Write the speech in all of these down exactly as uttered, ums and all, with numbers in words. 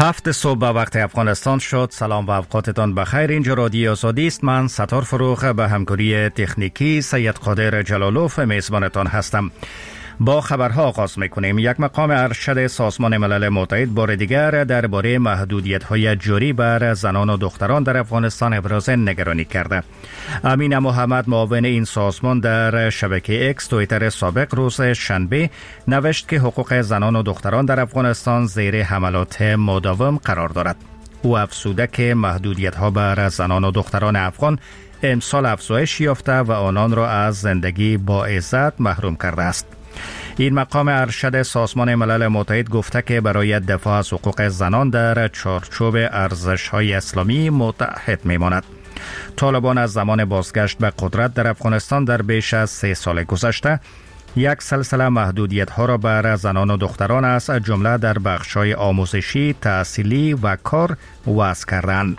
هفت صبح به وقت افغانستان شد. سلام و اوقاتتان بخیر. اینجا رادیو آزادی است. من ستار فروخ به همکاری تکنیکی سید قادر جلالوف میزبانتان هستم. با خبرها آغاز میکنیم. یک مقام ارشد سازمان ملل متحد بار دیگر درباره محدودیت‌های جاری بر زنان و دختران در افغانستان ابراز نگرانی کرده. امین محمد معاون این سازمان در شبکه اکس توییتر سابق روز شنبه نوشت که حقوق زنان و دختران در افغانستان زیر حملات مداوم قرار دارد. او افزوده که محدودیت‌ها بر زنان و دختران افغان امسال افزایش یافته و آنان را از زندگی با عزت محروم کرده است. این مقام ارشد سازمان ملل متحد گفته که برای دفاع از حقوق زنان در چارچوب ارزش‌های اسلامی متحد می‌ماند. طالبان از زمان بازگشت به قدرت در افغانستان در بیش از سه سال گذشته یک سلسله محدودیت‌ها را بر زنان و دختران از جمله در بخش‌های آموزشی، تحصیلی و کار وضع کردند.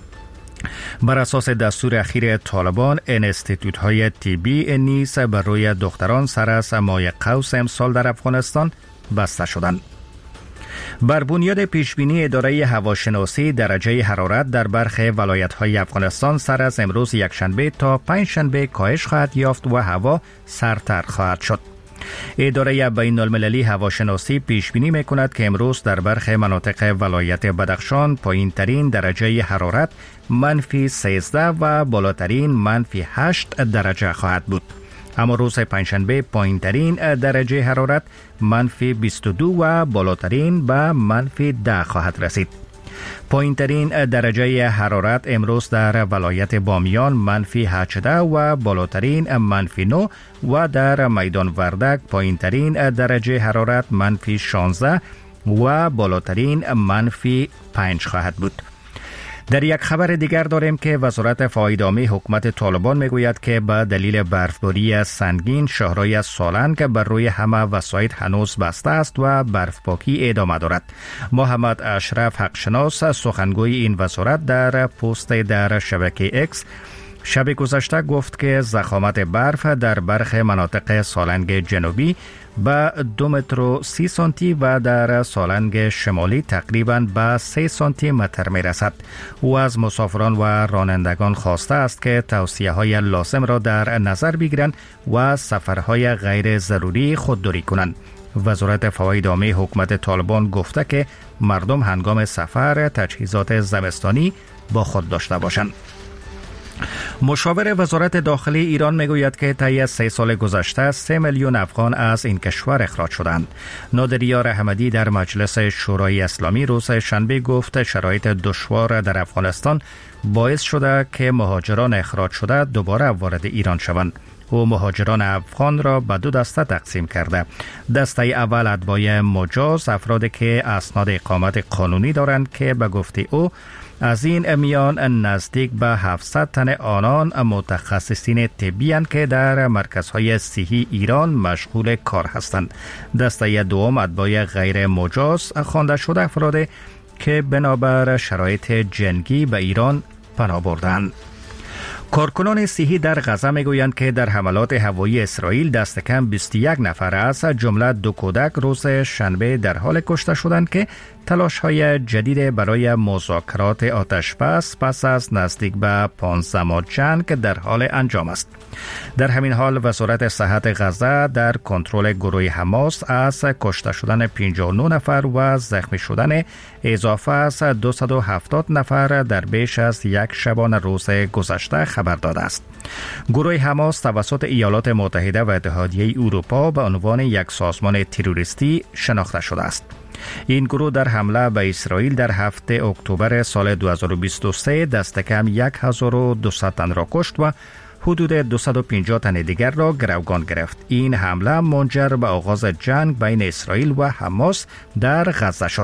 بر اساس دستور اخیر طالبان، انستیتوت‌های طبی نیز بر روی دختران سر از ماه قوس امسال در افغانستان بسته شدند. بر بنیاد پیشبینی اداره هواشناسی، درجه حرارت در برخی ولایت‌های افغانستان سر از امروز یکشنبه تا پنجشنبه کاهش خواهد یافت و هوا سردتر خواهد شد. اداره بین المللی هواشناسی پیش بینی می‌کند که امروز در برخی مناطق ولایت بدخشان پایین ترین درجه حرارت منفی سیزده و بالاترین منفی هشت درجه خواهد بود. اما روز پنجشنبه پایین ترین درجه حرارت منفی بیست و دو و بالاترین به منفی ده خواهد رسید. پایین ترین درجه حرارت امروز در ولایت بامیان منفی هجده و بالاترین منفی نه و در میدان وردک پایین ترین درجه حرارت منفی شانزده و بالاترین منفی پنج خواهد بود. در یک خبر دیگر داریم که وزارت فاید عامی حکومت طالبان میگوید که به دلیل برفباری سنگین شهرهای سالنگ بر روی همه وسایط هنوز بسته است و برفپاکی ادامه دارد. محمد اشرف حقشناس سخنگوی این وزارت در پست در شبکه اکس شب گذشته گفت که ضخامت برف در برخی مناطق سالنگ جنوبی به دو متر و سی سانتی و در سالنگ شمالی تقریباً به سه سانتی متر می رسد. او از مسافران و رانندگان خواسته است که توصیه های لازم را در نظر بگیرند و سفرهای غیر ضروری خودداری کنند. وزارت فواید عامی حکومت طالبان گفته که مردم هنگام سفر تجهیزات زمستانی با خود داشته باشند. مشاور وزارت داخلی ایران میگوید که طی از سه سال گذشته سه میلیون افغان از این کشور اخراج شدند. نادریار احمدی در مجلس شورای اسلامی روز شنبه گفت شرایط دشوار در افغانستان باعث شده که مهاجران اخراج شده دوباره وارد ایران شوند. او مهاجران افغان را به دو دسته تقسیم کرده. دسته اول اتباع مجاز، افرادی که اسناد اقامت قانونی دارند که به گفته او از این میان نزدیک به هفتصد تن آنان متخصصین طبی اند که در مرکزهای صحی ایران مشغول کار هستند. دسته دوم اتباع غیر مجاز خوانده شده افرادی که بنابر شرایط جنگی به ایران پناه بردند. کارکنان صحی در غزه میگویند که در حملات هوایی اسرائیل دست کم بیست و یک نفر از جمله دو کودک روز شنبه در حال کشته شدند که تلاش‌های جدید برای مذاکرات آتشبس پس از نزدیک به پانزده ماه جنگ در حال انجام است. در همین حال وزارت صحت غزه در کنترل گروه حماس از کشته شدن پنجاه و نه نفر و زخمی شدن اضافه از دویست و هفتاد نفر در بیش از یک شبانه روز گذشته خبر داده است. گروه حماس توسط ایالات متحده و اتحادیه اروپا به عنوان یک سازمان تروریستی شناخته شده است. این گروه در حمله به اسرائیل در هفته اکتبر سال دو هزار و بیست و سه دست کم هزار و دویست تن را کشت و حدود دویست و پنجاه تن دیگر را گروگان گرفت. این حمله منجر به آغاز جنگ بین اسرائیل و حماس در غزه شد.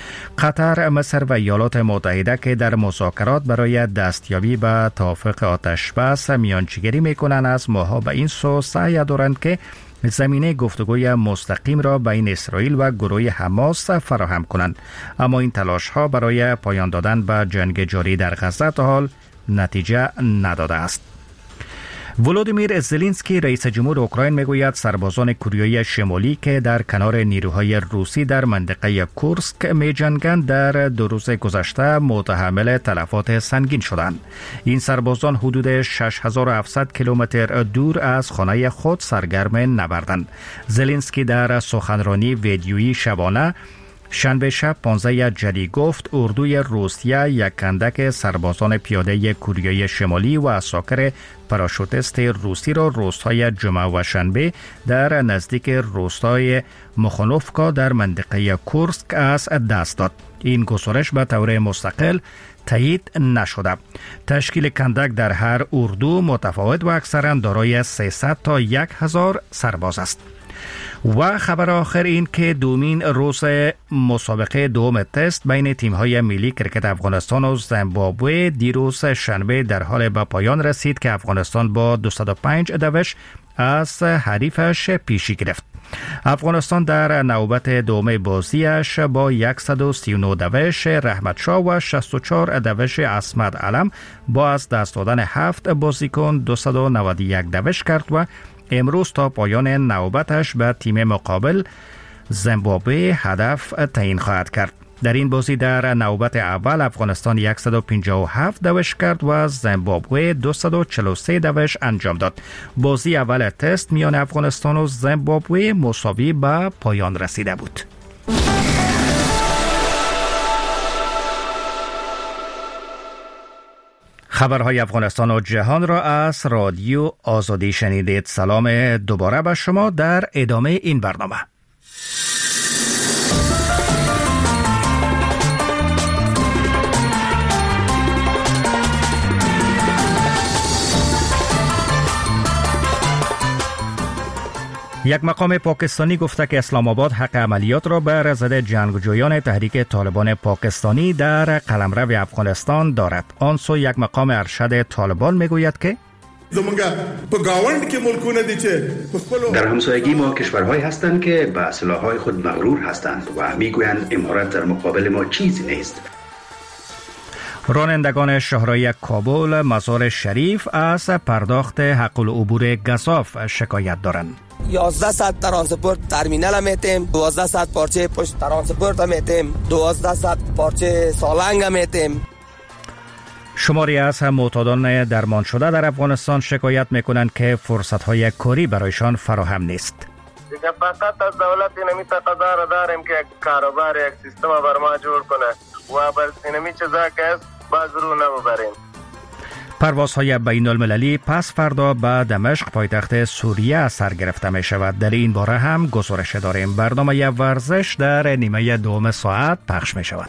قطر، مصر و ایالات متحده که در مذاکرات برای دستیابی به توافق آتشبس میانجیگری میکنند از ماها به این سو سعی دارند که زمینه گفتگوی مستقیم را بین اسرائیل و گروه حماس فراهم کنند. اما این تلاش ها برای پایان دادن به جنگ جاری در غزه تا حال نتیجه نداده است. ولودیمیر زلنسکی رئیس جمهور اوکراین میگوید سربازان کوریای شمالی که در کنار نیروهای روسی در منطقه کورسک می‌جنگند در دو روز گذشته متحمل تلفات سنگین شدند. این سربازان حدود شش هزار و هفتصد کیلومتر دور از خانه خود سرگرم نبردند. زلنسکی در سخنرانی ویدیویی شبانه شنبه شب پانزده جدی گفت اردوی روسیه یک اندک سربازان پیاده کوریای شمالی و عساکر پاراشوتیست روسی را روزهای جمعه و شنبه در نزدیک روستای مخانوفکا در منطقه کورسک از دست داد. این گزارش به طور مستقل تایید نشده. تشکیل کندک در هر اردو متفاوت و اکثرا دارای سیصد تا هزار سرباز است. و خبر آخر این که دومین روز مسابقه دوم تست بین تیم‌های ملی کرکت افغانستان و زیمبابوه دیروز شنبه در حال به پایان رسید که افغانستان با دویست و پنج دوش از حریفش پیشی گرفت. افغانستان در نوبت دوم بازیش با صد و سی و نه دوش رحمت شاه و شصت و چهار دوش عصمت علم با از دست دادن هفت بازیکن دویست و نود و یک دوش کرد و امروز تا پایان نوبتش به تیم مقابل زیمبابوه هدف تعیین خواهد کرد. در این بازی در نوبت اول افغانستان صد و پنجاه و هفت دوش کرد و زیمبابوه دویست و چهل و سه دوش انجام داد. بازی اول تست میان افغانستان و زیمبابوه مساوی به پایان رسیده بود. خبرهای افغانستان و جهان را از رادیو آزادی شنیدید. سلام دوباره به شما در ادامه این برنامه. یک مقام پاکستانی گفته که اسلام آباد حق عملیات را بر ضد جنگجویان تحریک طالبان پاکستانی در قلمرو افغانستان دارد. آن سو یک مقام ارشد طالبان میگوید که در همسایگی ما کشورهایی هستند که به سلاح‌های خود مغرور هستند و میگویند امارات در مقابل ما چیزی نیست. رانندگان شاهراه کابل مزار شریف از پرداخت حق العبور گزاف شکایت دارند. یازده صد ترانسپورت ترمینال میتیم، دوازده صد پارچه پشت ترانسپورت میتیم، دوازده صد پارچه سالنگ میتیم. شماری از معتادان درمان شده در افغانستان شکایت میکنند که فرصت‌های کاری برایشان فراهم نیست. دیگه فقط از دولت اینمی تقاضا را داریم که کاروبار یک سیستم بر ما جور کنه و بر اینمی چیزا که است باز رو نبریم. پروازهای بین المللی پس فردا به دمشق پایتخت سوریه سر گرفته می شود. در این باره هم گزارش داریم. برنامه ورزش در نیمه دوم ساعت پخش می شود.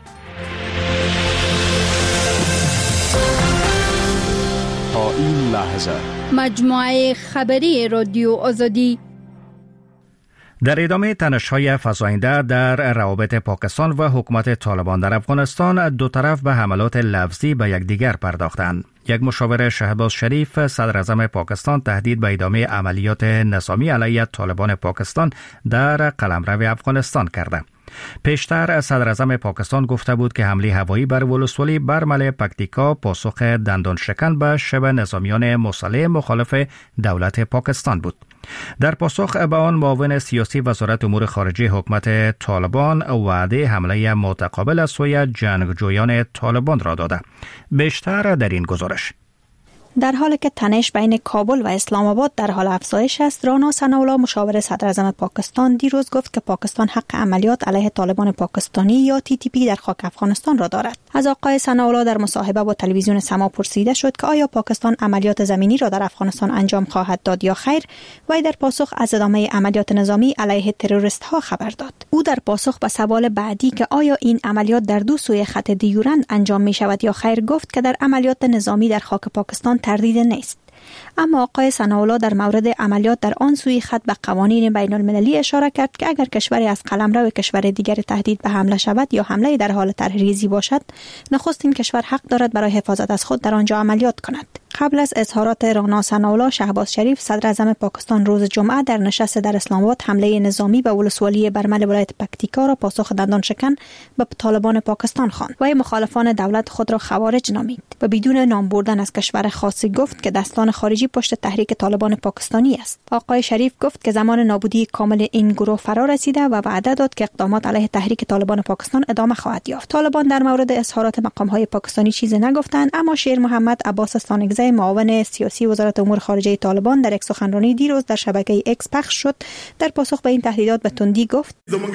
تا این لحظه مجموعه خبری رادیو آزادی. در ادامه تنش‌های فزاینده در روابط پاکستان و حکومت طالبان در افغانستان، دو طرف به حملات لفظی به یکدیگر پرداختند. یک مشاور شهباز شریف صدر اعظم پاکستان تهدید به ادامه عملیات نظامی علیه طالبان پاکستان در قلمرو افغانستان کرده. پیشتر صدر اعظم پاکستان گفته بود که حمله هوایی بر ولسوالی برمل پکتیکا پاسخ دندان شکن به شبه نظامیان مسلح مخالف دولت پاکستان بود. در پاسخ به آن معاون سیاسی وزارت امور خارجه حکومت طالبان وعده حمله متقابل از سوی جنگجویان طالبان را داده. بیشتر در این گزارش. در حالی که تنش بین کابل و اسلام آباد در حال افزایش است، رانا ثناءالله مشاور صدر اعظم پاکستان دیروز گفت که پاکستان حق عملیات علیه طالبان پاکستانی یا تی تی پی در خاک افغانستان را دارد. از آقای ثناءالله در مصاحبه با تلویزیون سما پرسیده شد که آیا پاکستان عملیات زمینی را در افغانستان انجام خواهد داد یا خیر، و در پاسخ از ادامه عملیات نظامی علیه تروریست ها خبر داد. او در پاسخ به سوال بعدی که آیا این عملیات در دو سوی خط دیورند انجام می شود یا خیر گفت که در عملیات نظامی در خاک پاکستان تردید نیست. اما آقای ثناءالله در مورد عملیات در آن سوی خط به قوانین بین المللی اشاره کرد که اگر کشوری از قلمرو کشور دیگر تهدید به حمله شود یا حمله در حال طرحریزی باشد، نخست این کشور حق دارد برای حفاظت از خود در آنجا عملیات کند. قبل از اظهارات رانا ثناالله، شهباز شریف صدر اعظم پاکستان روز جمعه در نشست در اسلام آباد حمله نظامی به ولسوالی برمل ولایت پکتیکا را پاسخ دندان شکن به طالبان پاکستان خواند و مخالفان دولت خود را خوارج نامید و بدون نام بردن از کشور خاصی گفت که دستان خارجی پشت تحریک طالبان پاکستانی است. آقای شریف گفت که زمان نابودی کامل این گروه فرا رسیده و وعده داد که اقدامات علیه تحریک طالبان پاکستان ادامه خواهد یافت. طالبان در مورد اظهارات مقام‌های پاکستانی چیزی نگفتند، اما شیر محمد عباس ستانگزی معاون سیاسی وزارت امور خارجه طالبان در یک سخنرانی دیروز در شبکه ایکس پخش شد در پاسخ به این تهدیدات به تندی گفت: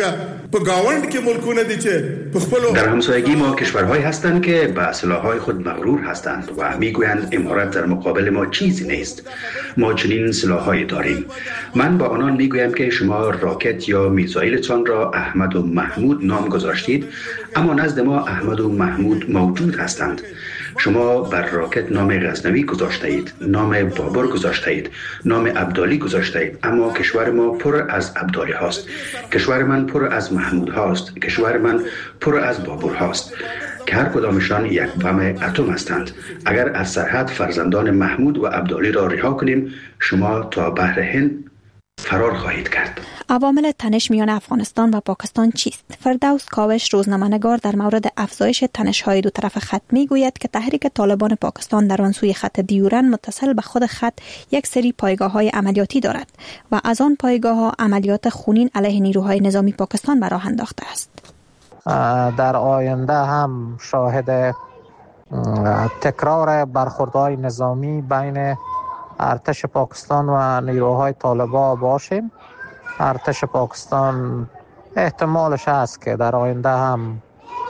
در همسایگی ما کشورهایی هستند که به سلاح‌های خود مغرور هستند و میگویند امارات در مقابل ما چیزی نیست. ما چنین سلاح‌هایی داریم. من با آنان میگویم که شما راکت یا میزایلتان را احمد و محمود نام گذاشتید، اما نزد ما احمد و محمود موجود هستند. شما بر راکت نام غزنوی گذاشته اید، نام بابر گذاشته اید، نام عبدالی گذاشته اید، اما کشور ما پر از عبدالی هاست. کشور من پر از محمود هاست. کشور من پر از بابر هاست که هر کدامشان یک بم اتم هستند. اگر از سرحد فرزندان محمود و عبدالی را رها کنیم، شما تا بحر هند فرار خواهید کرد. عوامل تنش میان افغانستان و پاکستان چیست؟ فردوس کاوش، روزنامه‌نگار، در مورد افزایش تنش‌های دو طرف خط میگوید که تحریک طالبان پاکستان در آن سوی خط دیورن متصل به خود خط یک سری پایگاه‌های عملیاتی دارد و از آن پایگاه‌ها عملیات خونین علیه نیروهای نظامی پاکستان به راه انداخته است. در آینده هم شاهد تکرار برخوردهای نظامی بین ارتش پاکستان و نیروهای طالبان باشیم. ارتش پاکستان احتمالش هست که در آینده هم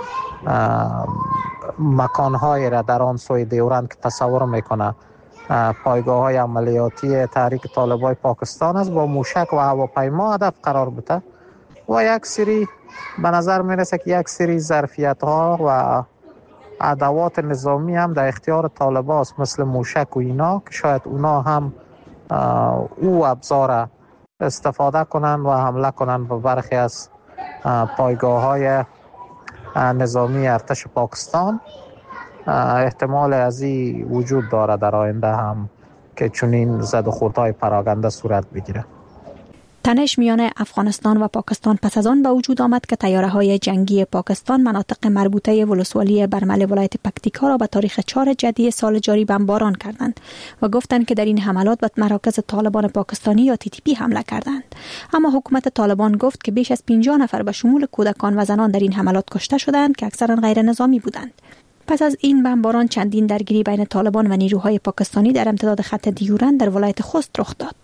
مکانهایی را در آن سوی دیورند که تصور میکنه پایگاه های عملیاتی تحریک طالبان پاکستان است با موشک و هواپیما هدف قرار بده و یک سری به نظر میرسه که یک سری ظرفیت ها و ادوات نظامی هم در اختیار طالبان است، مثل موشک و اینا، که شاید اونا هم او ابزار استفاده کنن و حمله کنن به برخی از پایگاه های نظامی ارتش پاکستان. احتمال از این وجود داره در آینده هم که چنین زد و خوردهای پراکنده صورت بگیره. تنش میان افغانستان و پاکستان پس از آن به وجود آمد که طیاره‌های جنگی پاکستان مناطق مربوطه ولسوالی برمل ولایت پکتیکا را به تاریخ چهارم جدی سال جاری بمباران کردند و گفتند که در این حملات به مراکز طالبان پاکستانی یا تی تی پی حمله کردند. اما حکومت طالبان گفت که بیش از پنجاه نفر به شمول کودکان و زنان در این حملات کشته شدند که اکثرا غیر نظامی بودند. پس از این بمباران چندین درگیری بین طالبان و نیروهای پاکستانی در امتداد خط دیورن در ولایت خوست رخ داد.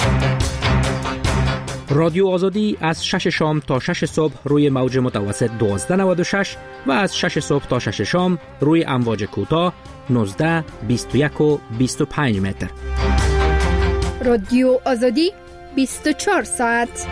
رادیو آزادی از شش شام تا شش صبح روی موج متوسط دوازده نود و شش و از شش صبح تا شش شام روی امواج کوتاه نوزده، بیست و یک و بیست و پنج متر. رادیو آزادی بیست و چهار ساعت.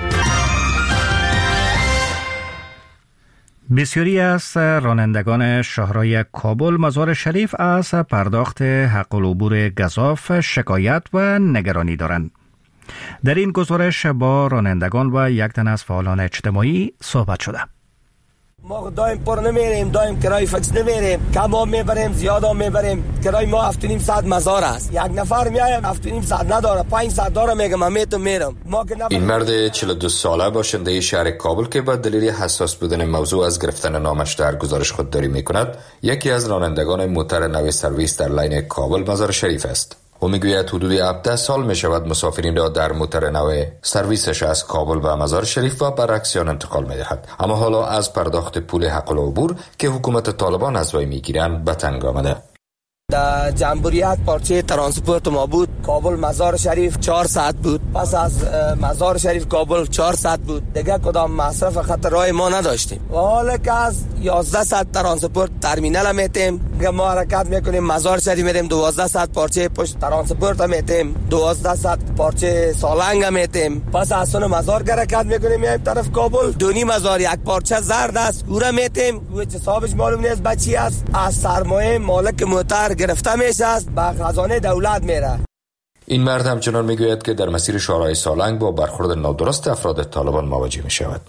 بسیاری از رانندگان شهرهای کابل مزار شریف از پرداخت حق العبور گزاف شکایت و نگرانی دارند. در این گزارش با رانندگان و یک تن از فعالان اجتماعی صحبت شده. ما دایم پر نمیریم، دایم کرای فکس نمیریم، کم هم میبریم، زیاد هم میبریم. کرای ما هفت و نیم ساعت مزار است. یک نفر میایم هفت و نیم ساعت نداره، پنج ساعت داره، میگم من میتونم میرم. این مرد چهل و دو ساله باشنده شهر کابل که با دلیل حساس بودن موضوع از گرفتن نامش در گزارش خودداری میکند، یکی از رانندگان موتر نو سرویس در لین کابل مزار شریف است. او میگوید حدود هفده سال می شود مسافرین را در موتر نو سرویسش از کابل به مزار شریف و برعکسیان انتقال می دهد، اما حالا از پرداخت پول حق العبور که حکومت طالبان از وی می گیرند به تنگ آمده. در جمهوریت پارچه ترانسپورت ما بود، کابل مزار شریف چهار ساعت بود، پس از مزار شریف کابل چهار ساعت بود، دیگه کدام مصرف خط راه ما نداشتیم. و حالا که از یازده ساعت ترانسپورت ترمینال میتیم که ما حرکت میکنیم، مزار شریف میریم، دوازده ساعت پارچه پشت ترانسپورت میتیم، دوازده ساعت پارچه سالنگ میتیم، پس از اون مزار حرکت میکنیم میایم طرف کابل. دونی مزار یک پارچه زرد است، او را میتیم، او حسابش معلوم نیست بچی است، از سرمایه مالک موتر گرفته میشه است، به خزانه دولت میره. این مرد همچنان میگوید که در مسیر شهرهای سالنگ با برخورد نادرست افراد طالبان مواجه میشود.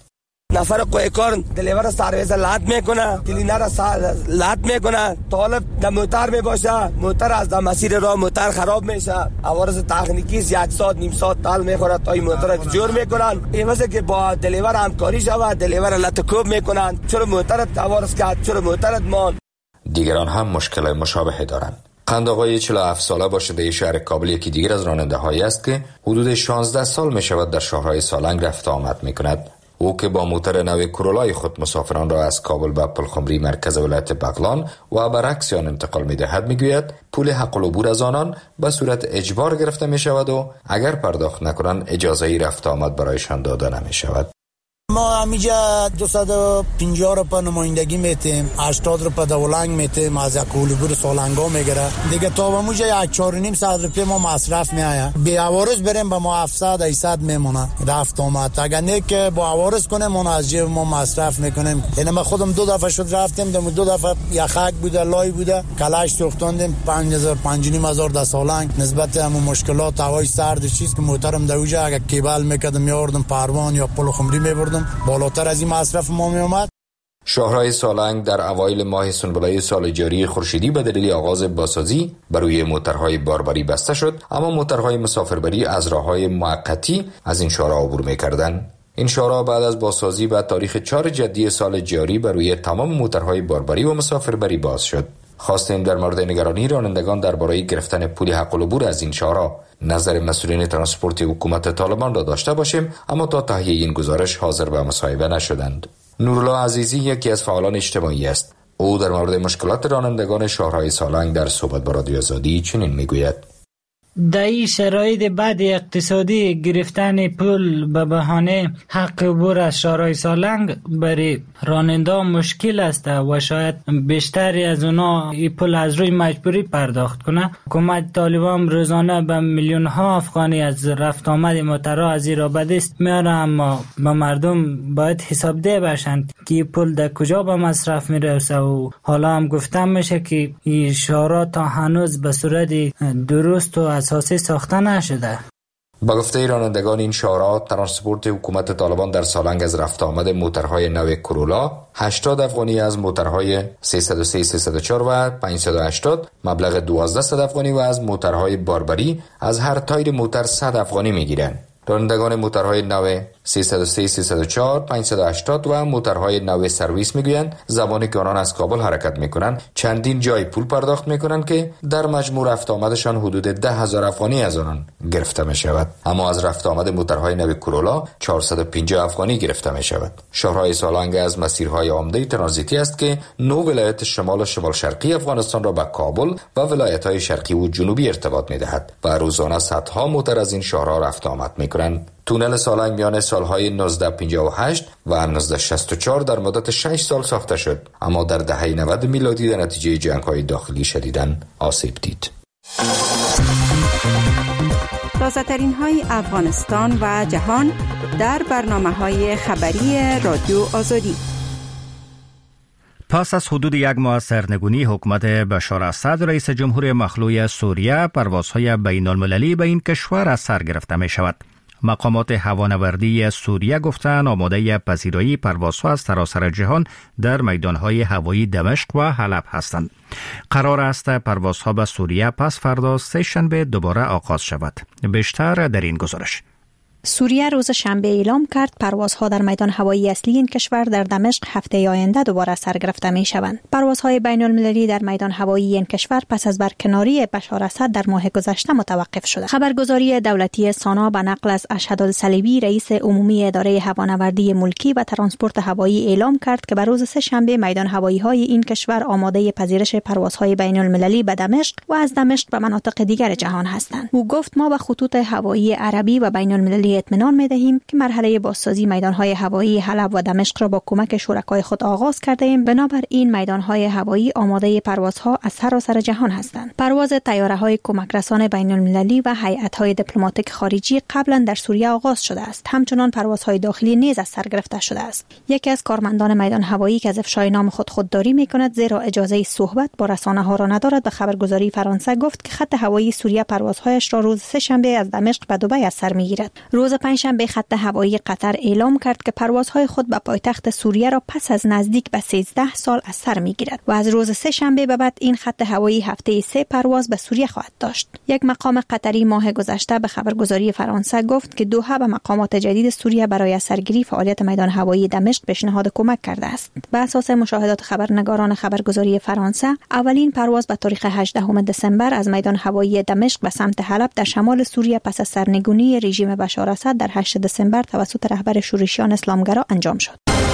نفر قویکار دلیور سرویس لات میکنه، کلینر لات میکنه، طالب در موتر میباشه، موتر از در مسیر راه موتر خراب میشه، عوارض تکنیکی یک ساعت نیم ساعت تال میخوره تا این موتر رو جور میکنن. این واسه که با دلیور همکاری شود، دلیور لات کوب میکنن، چرا موترت عوارض کرد، چرا موترت مان. دیگران هم مشکل مشابهی دارند. قندآقای چهل و هفت ساله باشنده شهر کابل یکی دیگر از راننده هایی است که حدود شانزده سال می شود در شهرهای سالنگ رفت آمد می کند. او که با موتر نو کرولای خود مسافران را از کابل به پلخمری مرکز ولایت بغلان و برعکس آن انتقال می دهد می گوید پول حق العبور از آنان به صورت اجبار گرفته می شود و اگر پرداخت نکنند اجازه رفت آمد برایشان داده نمی شود. ما همینجا دویست و پنجاه روپا نمایندگی میتیم، هشتاد روپا دولنگ میتیم، از یک کولبور سالنگا میگیره دیگه. تا به موجه یک چهار و نیم ساعت روپی ما مصرف میآید. بی عوارض بریم به ما هفتصد هشتصد میمونه رفت آمد. اگر نه که با عوارض کنیم ما از جیب ما مصرف میکنیم. یعنی ما خودم دو دفعه شد رفتیم، دم دو دفعه یخک بوده، لای بوده، کلاش سوختوندیم پنج هزار پنج و نیم هزار در سالنگ. نسبت همون مشکلات هوای سرد چیز که محترم دوجه اگر کیبل میکردم میاردم پروان یا پلخمری میبردم بالاتر از این مصرف ما می اومد. شهرهای سالنگ در اوایل ماه سنبله سال جاری خورشیدی به دلیل آغاز بازسازی بر روی موترهای باربری بسته شد، اما موترهای مسافربری از راههای موقتی از این شهرها عبور می‌کردند. این شهرها بعد از بازسازی به تاریخ چهار جدی سال جاری بر روی تمام موترهای باربری و مسافربری باز شد. خواستیم در مورد نگرانی رانندگان درباره گرفتن پول حق العبور از این شهرها نظر مسئولین ترانسپورت حکومت طالبان را داشته باشیم، اما تا تهیه این گزارش حاضر به مصاحبه نشدند. نورالله عزیزی یکی از فعالان اجتماعی است. او در مورد مشکلات رانندگان شهرهای سالنگ در صحبت با رادیو آزادی چنین میگوید: در این شرایط بعد اقتصادی گرفتن پول به بهانه حق عبور از شهرهای سالنگ برای راننده مشکل است و شاید بیشتری از اونا این پول از روی مجبوری پرداخت کنه. حکومت طالبان روزانه به میلیون ها افغانی از رفت آمد موترها از این را به دست میاره، اما به مردم باید حساب ده باشند که پول در کجا به مصرف میرسه و حالا هم گفتم میشه که این شهرها تا هنوز به صورت درست و اساسی ساخته نشده. با گفته رانندگان این شهرها، ترانسپورت حکومت طالبان در سالنگ از رفت آمد موترهای نو کرولا هشتاد افغانی، از موترهای سیصد و سه سیصد و چهار و پانصد و هشتاد مبلغ دوازده افغانی و از موترهای باربری از هر تایر موتر صد افغانی میگیرند. رانندگان موترهای نو سیصد و سه سیصد و چهار پانصد و هشتاد و موترهای نو سرویس میگویند زمانی که آنان از کابل حرکت میکنند چندین جای پول پرداخت میکنند که در مجموع رفت آمدشان حدود ده هزار افغانی از آنان گرفته می شود، اما از رفت آمد موترهای نو کرولا چهارصد و پنجاه افغانی گرفته می شود. شهرهای سالنگ از مسیرهای عمده ترانزیتی است که نو ولایت شمال و شمال شرقی افغانستان را به کابل و ولایت‌های شرقی و جنوبی ارتباط میدهد و روزانه صدها موتر از این شهرها رفت آمد میکنند. تونل سالنگ میان سالهای نوزده پنجاه و هشت و نوزده شصت و چهار در مدت شش سال ساخته شد، اما در دهه نود میلادی در نتیجه جنگ‌های داخلی شدیداً آسیب دید. تازه‌ترین های افغانستان و جهان در برنامه‌های خبری رادیو آزادی. پس از حدود یک ماه سرنگونی حکومت بشار اسد، رئیس جمهور مخلوع سوریه، پروازهای بین المللی به این کشور از سر گرفته می شود. مقامات هوانوردی سوریه گفتند آماده پذیرایی پروازها از سراسر جهان در میدانهای هوایی دمشق و حلب هستند. قرار است پروازها به سوریه پس فردا سه شنبه دوباره آغاز شود. بیشتر در این گزارش. سوریه روز شنبه اعلام کرد پروازها در میدان هوایی اصلی این کشور در دمشق هفته آینده دوباره سر گرفته می شوند. پروازهای بین المللی در میدان هوایی این کشور پس از برکناری بشار اسد در ماه گذشته متوقف شده. خبرگزاری دولتی سانا به نقل از اشهد الصلیبی، رئیس عمومی اداره هوانوردی ملکی و ترانسپورت هوایی، اعلام کرد که به روز سه شنبه میدان هوایی های این کشور آماده پذیرش پروازهای بین المللی به دمشق و از دمشق به مناطق دیگر جهان هستند. او گفت ما به خطوط هوایی عربی و بین المللی اطمینان می‌دهیم که مرحله بازسازی میدان‌های هوایی حلب و دمشق را با کمک شرکای خود آغاز کرده ایم. بنابراین میدان‌های هوایی آماده پروازها از سراسر جهان هستند. پرواز طیاره‌های کمکرسان بین‌المللی و هیئت‌های دیپلماتیک خارجی قبلا در سوریه آغاز شده است. همچنان پروازهای داخلی نیز از سر گرفته شده است. یکی از کارمندان میدان هوایی که از افشای نام خود خودداری می‌کند زیرا اجازه صحبت با رسانه‌ها را ندارد، به خبرگزاری فرانسه گفت که خط هوایی سوریه پروازهایش را روز سه شنبه از دمشق به دبی از سر می‌گیرد. روز پنجشنبه خط هوایی قطر اعلام کرد که پروازهای خود به پایتخت سوریه را پس از نزدیک به سیزده سال از سر میگیرد و از روز سه شنبه به بعد این خط هوایی هفته سه پرواز به سوریه خواهد داشت. یک مقام قطری ماه گذشته به خبرگزاری فرانسه گفت که دوحه به مقامات جدید سوریه برای سرگیری فعالیت میدان هوایی دمشق پیشنهاد کمک کرده است. به اساس مشاهدات خبرنگاران خبرگزاری فرانسه، اولین پرواز به تاریخ هجدهم دسامبر از میدان هوایی دمشق به سمت حلب در شمال سوریه پس از سرنگونی رژیم بشار اسد در هشتم دسامبر توسط رهبر شورشیان اسلامگرا انجام شد.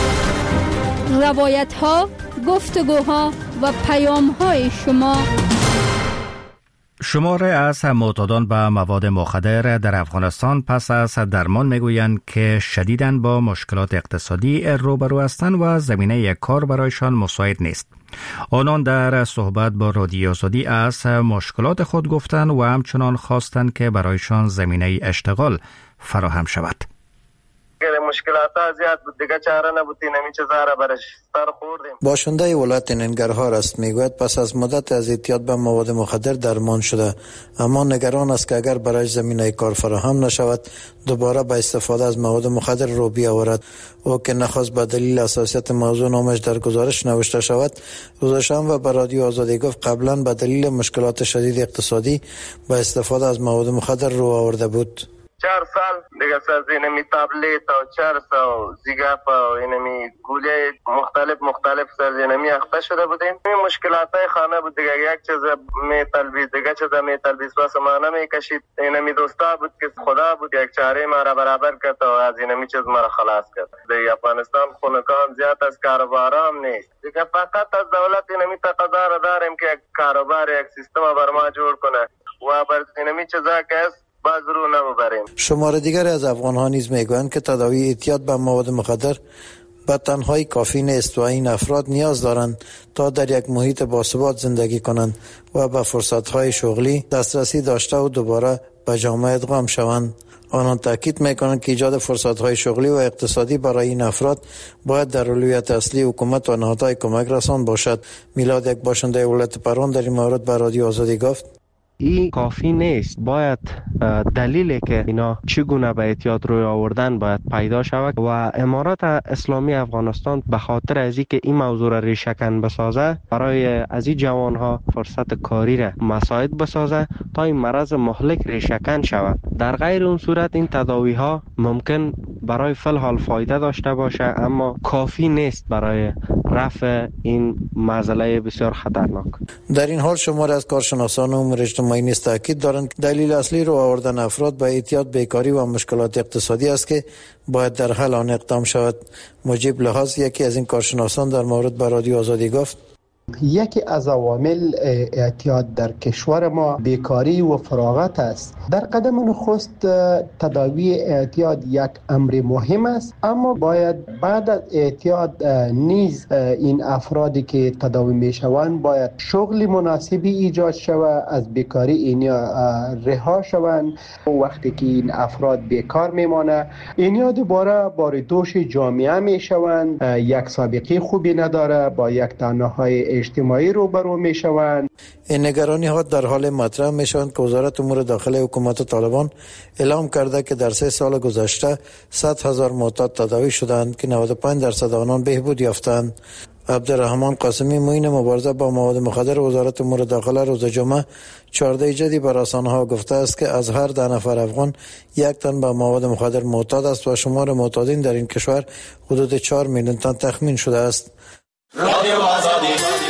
روایت ها، گفتگوها و پیام های شما. شماره از معتادان به مواد مخدر در افغانستان پس از درمان میگویند که شدیداً با مشکلات اقتصادی روبرو هستند و زمینه کار برایشان مساعد نیست. آنان در صحبت با رادیو آزادی از مشکلات خود گفتند و همچنان خواستند که برایشان زمینه اشتغال فراهم شود. مشکلات زیاد بود دیگه، چاره نبود، نمی چیزا را برش سر خوردیم. باشنده ولایت ننگرهار است، میگوید پس از مدت از اعتیاد به مواد مخدر درمان شده، اما نگران است که اگر برای زمینه کار فراهم نشود دوباره به استفاده از مواد مخدر رو بیاورد. او که نخواست به دلیل حساسیت موضوع نامش در گزارش نوشته شود، روز شنبه به رادیو آزادی گفت قبلا به دلیل مشکلات شدید اقتصادی به استفاده از مواد مخدر رو آورده بود. چهار سال دیگه سر اینمی تابلیت و چرس و زیگاف و اینمی گوله مختلف مختلف سر اینمی اخته شده بودیم. این مشکلات های خانه بود دیگه، یک چیز می تلویز دیگه چیز می تلویز و سمانه می کشید. اینمی دوستا بود که خدا بود یک چاره ما را برابر کرد و از اینمی چیز ما را خلاص کرد. دیگه افغانستان خونکان زیاد از کاروبار هم نیست دیگه، فقط از دولت اینمی تقاضا را داریم که یک کاروبار یک سیستم بر ما جور کنه و بر اینمی چیزا که شمار دیگر از افغان‌ها نیز میگویند که تداوی اعتیاد به مواد مخدر به تنهایی کافی نیست و این افراد نیاز دارند تا در یک محیط باثبات زندگی کنند و به فرصت‌های شغلی دسترسی داشته و دوباره به جامعه ادغام شوند. آنان تاکید میکنند که ایجاد فرصت‌های شغلی و اقتصادی برای این افراد باید در اولویت اصلی حکومت و نهادهای کمک رسان باشد. میلاد، یک باشنده ولایت پران، در این مورد به رادیو آزادی گفت این کافی نیست، باید دلیلی که اینا چگونه به اعتیاد روی آوردن باید پیدا شود و امارات اسلامی افغانستان به خاطر از اینکه این موضوع را ریشه‌کن بسازه، برای از این جوانها فرصت کاری را مساعد بسازه تا این مرض مهلک ریشه‌کن شود. در غیر اون صورت این تداوی ها ممکن برای فل حال فایده داشته باشه اما کافی نیست برای رفع این مسئله بسیار خطرناک. در این حال شمار از کارشناسان امور اجتماعی نیز تاکید دارند دلیل اصلی رو آوردن افراد به اعتیاد بیکاری و مشکلات اقتصادی است که باید در حل آن اقدام شود. مجیب لحاظ، یکی از این کارشناسان، در مورد به رادیو آزادی گفت یکی از عوامل اعتیاد در کشور ما بیکاری و فراغت است. در قدم نخست تداوی اعتیاد یک امر مهم است، اما باید بعد از اعتیاد نیز این افرادی که تداوی می شوند باید شغل مناسبی ایجاد شود، از بیکاری اینیا رها شوند. وقتی که این افراد بیکار میمانه اینیا دوباره بار دوش جامعه می شوند، یک سابقه خوبی نداره، با یک تنهایی اجتماعی روبرو می شوند. این نگرانی ها در حال مطرح می شوند که وزارت امور داخلی حکومت طالبان اعلام کرده که در سه سال گذشته صد هزار معتاد تداوی شدند که نود و پنج درصد آنان بهبود یافتند. عبدالرحمن قاسمی، معین مبارزه با مواد مخدر وزارت امور داخله، روز جمعه چهارده جدی بر رسانه‌ها گفته است که از هر ده نفر افغان یک تن به مواد مخدر معتاد است و شمار معتادین در این کشور حدود چهار میلیون تن تخمین شده است. رادیو آزادی.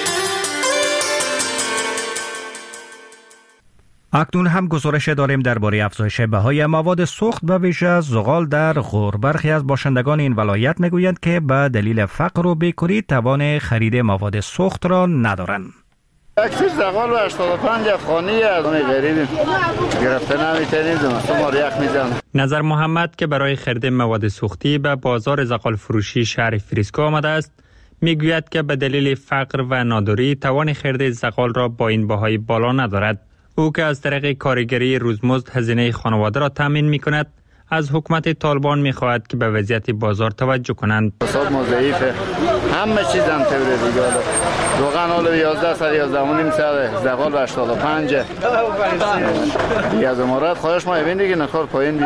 اکنون هم گزارش داریم درباره افزایش بهای مواد سوخت و ویژه زغال در غور. برخی از باشندگان این ولایت میگویند که به دلیل فقر و بیکاری توان خرید مواد سوخت را ندارند. اکسیر زغال و هشتاد و پنج افغانی از اون غریبیم گرفته نمیتونیم ما رو یک میزن. نظر محمد که برای خرید مواد سوختی به بازار زغال فروشی شهر فریسکو آمده است، میگوید که به دلیل فقر و ناداری توان خرید زغال را با این بهای بالا ندارد. او که از طریق کارگری روزمزد هزینه خانواده را تامین می‌کند، از حکومت طالبان می‌خواهد که به وضعیت بازار توجه کنند. اقتصاد ما ضعیفه، همه چیز هم طوره دیگه. روغن حالا یازده سر یازده و نیم سر، زغال به هشتاد و پنج. دیگه از امارات خواهش ما ببین دیگه نخور پایین بیار.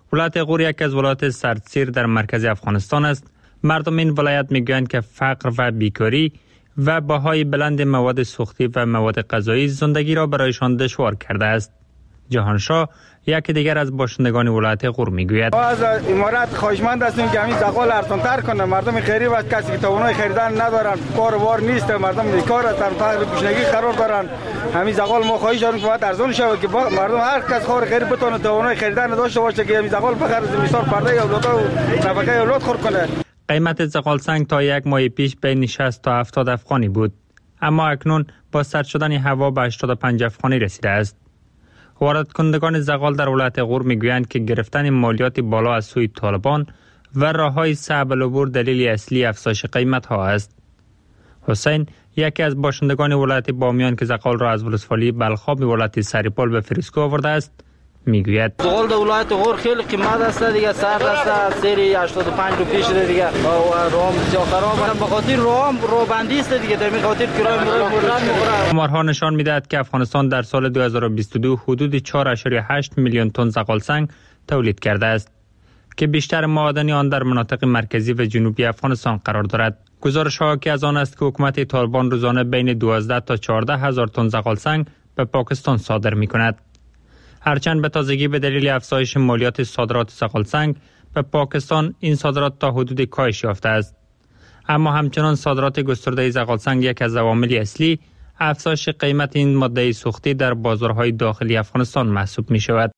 ولایت غور یک از ولایات سردسیر در مرکز افغانستان است. مردم این ولایت میگویند که فقر و بیکاری و بهای بلند مواد سوختی و مواد غذایی زندگی را برایشان دشوار کرده است. جهانشاه یکی دیگر از باشندگان ولایت غور میگوید ما از امارات خواهشمند هستیم که همین زغال ارزان‌تر کنه. مردم خیری و کسی که توانای خریدن ندارن، کار و بار نیست، مردم بیکار هستند، فقر گشنگی قرار دارن. همین زغال ما خواهش داریم که باید ارزان شود که مردم هر کس خور خیری بتونه توانای خریدن داشته باشه که همین زغال بخره مثال پرده اولادها و نفقه اولاد خور کنه. قیمت زغال سنگ تا یک ماه پیش بین شصت تا هفتاد افغانی بود، اما اکنون با سرد شدن هوا به هشتاد و پنج افغانی رسیده است. وارد کنندگان زغال در ولایت غور میگویند که گرفتن مالیات بالا از سوی طالبان و راههای صعب العبور دلیل اصلی افزایش قیمت ها است. حسین یکی از باشندگان ولایت بامیان که زغال را از ولسوالی بلخاب ولایت سریپال به فریسکو آورده است میگوید زغال در ولایت غور خیلی قیمت است دیگه، سرد است، سری هشتاد و پنج روپیه شده دیگه و رام بسیار خراب است. به خاطر رام رو بندی است دیگه، در خاطر کرایه مورد میخوره. آمارها نشان میدهد که افغانستان در سال دو هزار و بیست و دو حدود چهار ممیز هشت میلیون تن زغال سنگ تولید کرده است که بیشتر معادن آن در مناطق مرکزی و جنوبی افغانستان قرار دارد. گزارش ها که از آن است که حکومت طالبان روزانه بین دوازده تا چهارده هزار تن زغال سنگ به پاکستان صادر میکند. هرچند به تازگی به دلیل افزایش مالیات صادرات زغال سنگ به پاکستان این صادرات تا حدود کاهش یافته است، اما همچنان صادرات گسترده زغال سنگ یک از عوامل اصلی افزایش قیمت این ماده سوختی در بازارهای داخلی افغانستان محسوب می شود.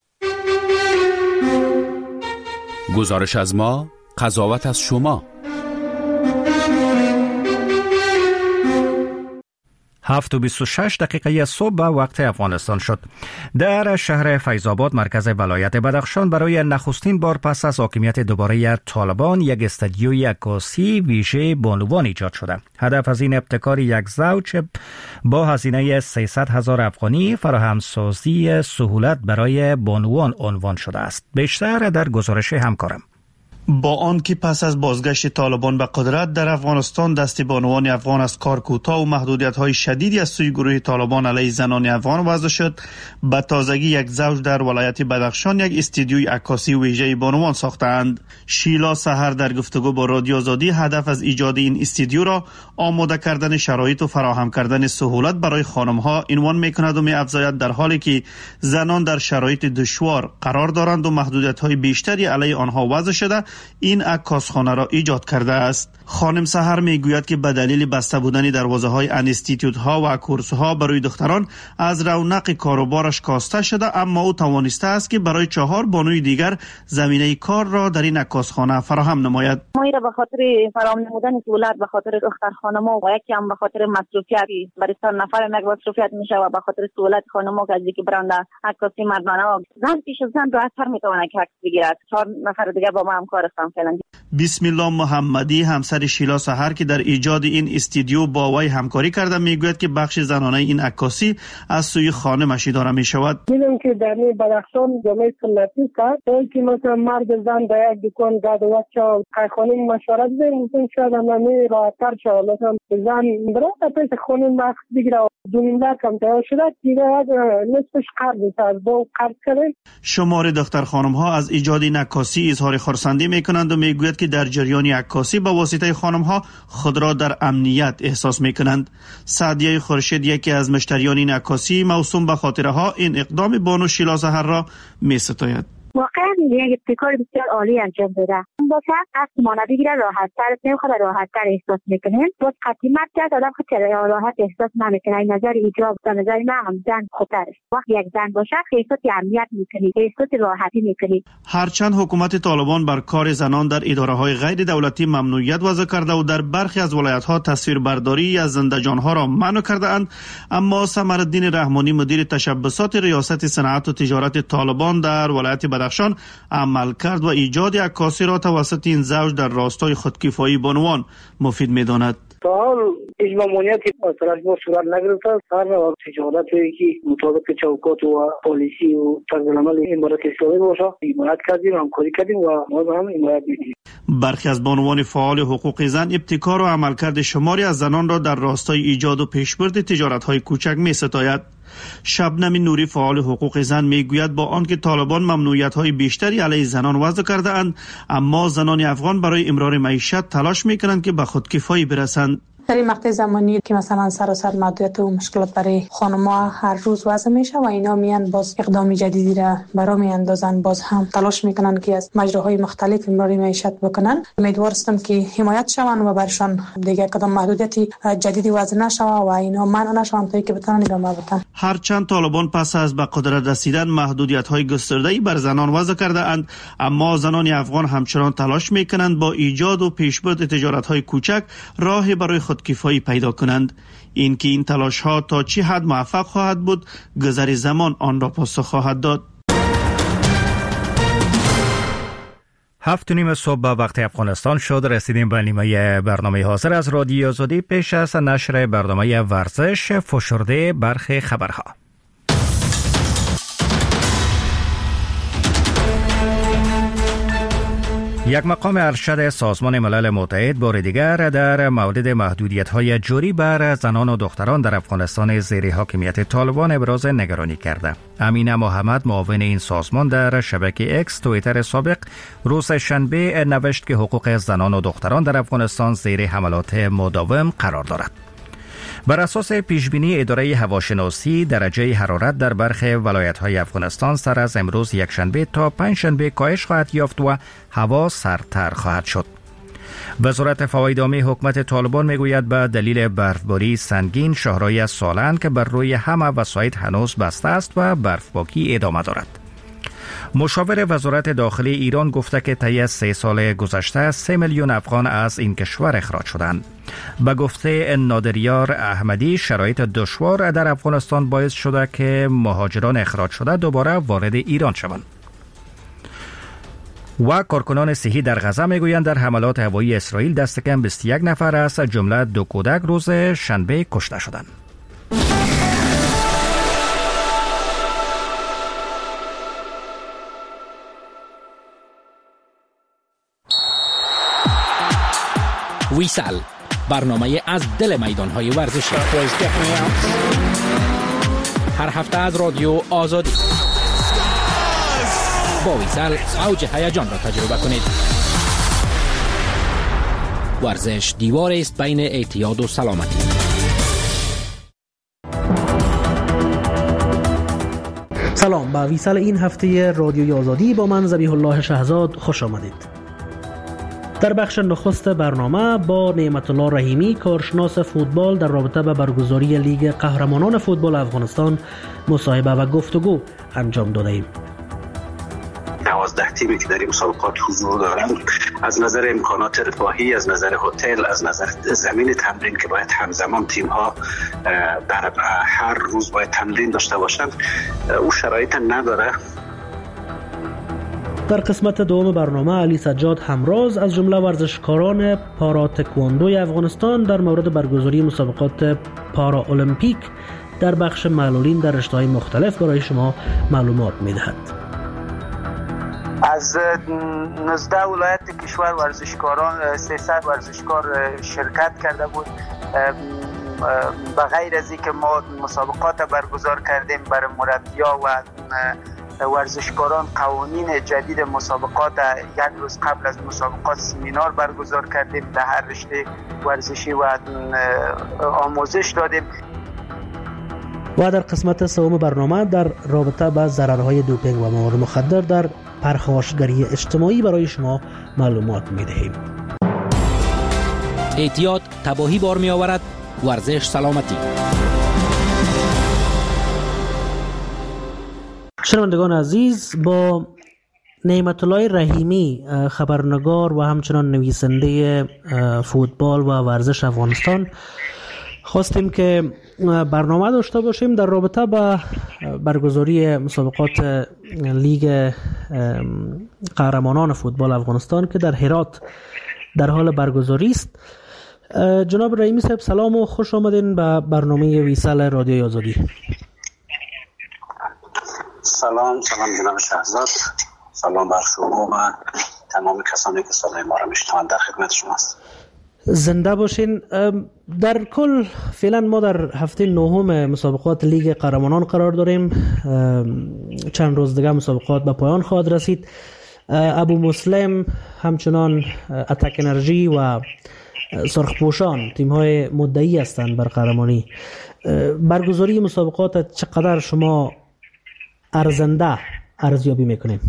گزارش از ما، قضاوت از شما. هفت و بیست و شش دقیقه صبح به وقت افغانستان شد. در شهر فیض‌آباد مرکز ولایت بدخشان برای نخستین بار پس از حاکمیت دوباره طالبان یک استودیوی عکاسی ویژه بانوان ایجاد شده. هدف از این ابتکار یک زوج با هزینه سیصد هزار افغانی فراهمسازی سهولت برای بانوان عنوان شده است. بیشتر در گزارش همکارم. با آن که پس از بازگشت طالبان به قدرت در افغانستان دست بانوان افغان از کار کوتاه و محدودیت‌های شدیدی از سوی گروه طالبان علیه زنان افغان وضع شد، به تازگی یک زوج در ولایت بدخشان یک استودیوی عکاسی ویژه بانوان ساختند. شیلا سحر در گفتگو با رادیو آزادی هدف از ایجاد این استودیو را آماده کردن شرایط و فراهم کردن سهولت برای خانم‌ها عنوان می‌کند و می‌افزاید در حالی که زنان در شرایط دشوار قرار دارند و محدودیت‌های بیشتری علیه آنها وضع شده، این عکاسخانه را ایجاد کرده است. خانم سحر میگوید که به دلیل بسته بودن دروازه‌های انستیتوت‌ها و کورس‌ها برای دختران از رونق کاروبارش کاسته شده، اما او توانسته است که برای چهار بانوی دیگر زمینه کار را در این عکاسخانه فراهم نماید. ما را به خاطر فراهم نمودن سهولت به خاطر دختر خانم‌ها و یکی هم به خاطر مصروفیت برای سر نفر یک مصروفیت میشه و به خاطر سهولت خانم‌ها که از اینکه برند عکاسی مردانه و زن پیش زن راحت‌تر میتونه که عکس بگیرد. چهار نفر دیگه با ما همکار هستن فعلا. بسم الله محمدی همسر شیلا سحر که در ایجاد این استودیو با وی همکاری کرده میگوید که بخش زنانه این عکاسی از سوی خانمش اداره می شود. می‌دونم که در بدخشان جامعه سنتی است که مثلا مرد زن در یک دکان گاد و چا خانم مشورت بدیم مثلا شاید همه راحت‌تر شود، مثلا زن برای پیش خانم وقت بگیره دو نیم لاک هم تیار شده دیگه نصفش قرض است دو قرض کنه. شمار دختر خانم ها از ایجاد این عکاسی اظهار خرسندی میکنند و میگوید که در جریان عکاسی با واسطه خانم ها خود را در امنیت احساس میکنند. سعدیه خورشید یکی از مشتریان این عکاسی موسوم به خاطره ها این اقدام بانو شیلا سحر را میستاید. واقعا یک ابتکار بسیار عالی انجام داده. باشه از مانه بگیره راحت تر نمیخواد راحت تر احساس میکنه. باز قطعی مرد آدم خود راحت احساس نمیکنه. این نظر ایجاب به نظر من هم زن خودتر است. وقتی یک زن باشه احساس امنیت میکنی، احساس راحتی میکنی. هرچند حکومت طالبان بر کار زنان در اداره های غیر دولتی ممنوعیت وضع کرده و در برخی از ولایت ها تصویربرداری از زنده جان ها را منع کرده اند، اما ثمرالدین رحمانی مدیر تشبسات ریاست صنعت و تجارت طالبان در ولایت بدخشان عمل کرد و ایجاد عکاسی را توسط این زوج در راستای خودکفایی بانوان مفید می‌داند. تا حال هیچ ممانعتی از طرف ما صورت نگرفته است. هر نوع تجارتی که مطابق چوکات و پالیسی و طرزالعمل امارات اسلامی باشه حمایت کردیم، همکاری کردیم و ما هم حمایت می‌کنیم. برخی از بانوان فعال حقوق زن ابتکار و عملکرد شماری از زنان را در راستای ایجاد و پیشبرد تجارت‌های کوچک می‌ستاید. شبنم نوری فعال حقوق زن میگوید با آنکه طالبان ممنوعیت‌های بیشتری علیه زنان وضع کرده اند، اما زنان افغان برای امرار معیشت تلاش میکنند که به خودکفایی برسند. در این مقطع زمانی که مثلا سراسر محدودیت و مشکلات برای خانم‌ها هر روز وضع میشه و اینا میان باز اقدام جدیدی را برای میاندازن، باز هم تلاش میکنن که از مجراهای مختلف امرار معیشت بکنن. امیدوارستم که حمایت شوند و برشان دیگه کدام محدودیتی جدیدی وضع نشه و اینا منع نشوند تا اینکه بتونن ادامه بدن. هرچند طالبان پس از به قدرت رسیدن محدودیت‌های گسترده‌ای بر زنان وضع کرده اند، اما زنان افغان همچنان تلاش میکنند با ایجاد و پیشبرد تجارت‌های کوچک راه برای خودکفایی پیدا کنند. این که این تلاش ها تا چه حد موفق خواهد بود، گذر زمان آن را پاسخ خواهد داد. هفت و نیم صبح به وقت افغانستان شد. رسیدیم به نیمه برنامه حاضر از رادیو آزادی. پیش از نشر برنامه ورزش، فشرده برخی خبرها. یک مقام ارشد سازمان ملل متحد بار دیگر در مورد محدودیت‌های جوری بر زنان و دختران در افغانستان زیر حاکمیت طالبان ابراز نگرانی کرده. امینه محمد، معاون این سازمان، در شبکه اکس توییتر سابق روز شنبه نوشت که حقوق زنان و دختران در افغانستان زیر حملات مداوم قرار دارد. بر اساس پیشبینی اداره هواشناسی، درجه حرارت در برخی ولایت‌های افغانستان سر از امروز یکشنبه تا پنجشنبه کاهش خواهد یافت و هوا سردتر خواهد شد. وزارت فواید عامه حکومت طالبان میگوید به دلیل برفباری سنگین شهرهای سالن که بر روی همه وسایط هنوز بسته است و برفباری ادامه دارد. مشاور وزارت داخلی ایران گفته که طی سه سال گذشته سه میلیون افغان از این کشور اخراج شدند. به گفته نادریار احمدی، شرایط دشوار در افغانستان باعث شده که مهاجران اخراج شده دوباره وارد ایران شوند. و کارکنان صحی در غزه میگویند در حملات هوایی اسرائیل دست کم بیست و یک نفر از جمله دو کودک روز شنبه کشته شدند. ویسال، برنامه از دل میدان‌های ورزشی، هر هفته از رادیو آزادی. با ویسال اوج هیجان را تجربه کنید. ورزش دیوار است بین اعتیاد و سلامتی. سلام، به ویسال این هفته رادیوی آزادی با من ذبیح الله شهزاد خوش آمدید. در بخش نخست برنامه با نعمت الله رحیمی، کارشناس فوتبال، در رابطه با برگزاری لیگ قهرمانان فوتبال افغانستان مصاحبه و گفتگو انجام داده ایم. دوازده تیمی که در این مسابقات حضور دارند، از نظر امکانات رفاهی، از نظر هتل، از نظر زمین تمرین که باید همزمان تیم ها در هر روز باید تمرین داشته باشند، او شرایط نداره. در قسمت دوم برنامه علی سجاد همراز از جمله ورزشکاران پارا تکواندوی افغانستان در مورد برگزاری مسابقات پارا المپیک در بخش معلولین در رشته‌های مختلف برای شما معلومات می‌دهد. از نوزده ولایت کشور ورزشکاران سیصد ورزشکار شرکت کرده بود. به غیر از اینکه ما مسابقات برگزار کردیم برای مربی‌ها و ورزشکاران، قوانین جدید مسابقات یک روز قبل از مسابقات سمینار برگزار کردیم، در هر رشته ورزشی و آموزش دادیم. و در قسمت سوم برنامه در رابطه با ضررهای دوپینگ و مواد مخدر در پرخاشگری اجتماعی برای شما معلومات می‌دهیم. اعتیاد تباهی بار می‌آورد، ورزش سلامتی. شنوندگان عزیز، با نعمت الله رحیمی، خبرنگار و همچنان نویسنده فوتبال و ورزش افغانستان، خواستیم که برنامه داشته باشیم در رابطه با برگزاری مسابقات لیگ قهرمانان فوتبال افغانستان که در هرات در حال برگزاری است. جناب رحیمی صاحب، سلام و خوش آمدین به برنامه ویسال رادیوی آزادی. سلام سلام جناب شهزاد، سلام بر شما و تمام کسانی که صدای ما را میشنوند. در خدمت شما است. زنده باشین. در کل فعلا ما در هفته نهم مسابقات لیگ قهرمانان قرار داریم. چند روز دیگه مسابقات به پایان خواهد رسید. ابو مسلم، همچنان اتک انرژی و سرخپوشان تیم های مدعی هستند بر قهرمانی. برگزاری مسابقات چقدر شما ارزنده ارزیابی میکنید؟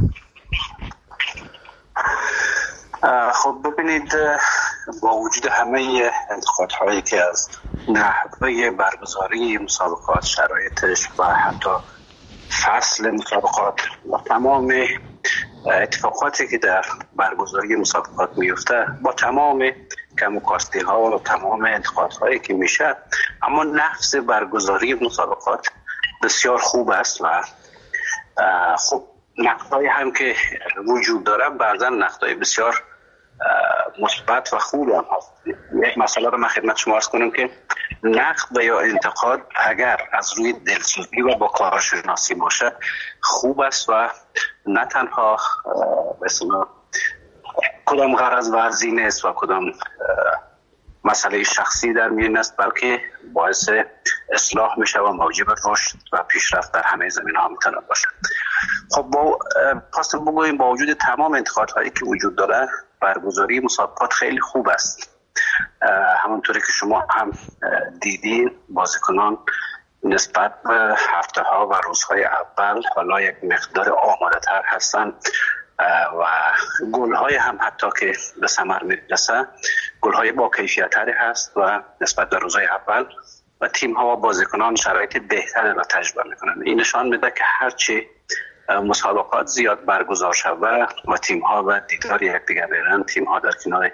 خب ببینید، با وجود همه انتقادهایی که از نحوه برگزاری مسابقات، شرایطش و حتی فصل مسابقات و تمام اتفاقاتی که در برگزاری مسابقات میفته، با تمام کم و کاستی ها و تمام انتقادهایی که میشه، اما نفس برگزاری مسابقات بسیار خوب است و خب نقدهای هم که وجود داره بعضا نقدهای بسیار مثبت و خوب هم هست. یک مسئله رو من خدمت شما عرض کنم که نقد و یا انتقاد اگر از روی دلسوزی و با کارشناسی باشه خوب است و نه تنها مثلا کدام غرض ورزی نیست و کدام مسئله شخصی در میان است، بلکه باعث اصلاح میشه و موجب رشد و پیشرفت در همه زمین ها میتونه باشه. خب با پاس بگوییم با وجود تمام انتقادهایی که وجود داره، برگزاری مسابقات خیلی خوب است. همونطوری که شما هم دیدین، بازیکنان نسبت به هفته ها و روزهای اول حالا یک مقدار آماده تر هستن و گل های هم حتی که به ثمر میرسه گل های با کیفیت تری هست و نسبت به روزهای اول و تیم ها و بازیکنان شرایط بهتری را تجربه میکنن. این نشان میده که هرچی مسابقات زیاد برگزار شود و تیم ها و دیدار یکدیگر برن، تیم ها در کنار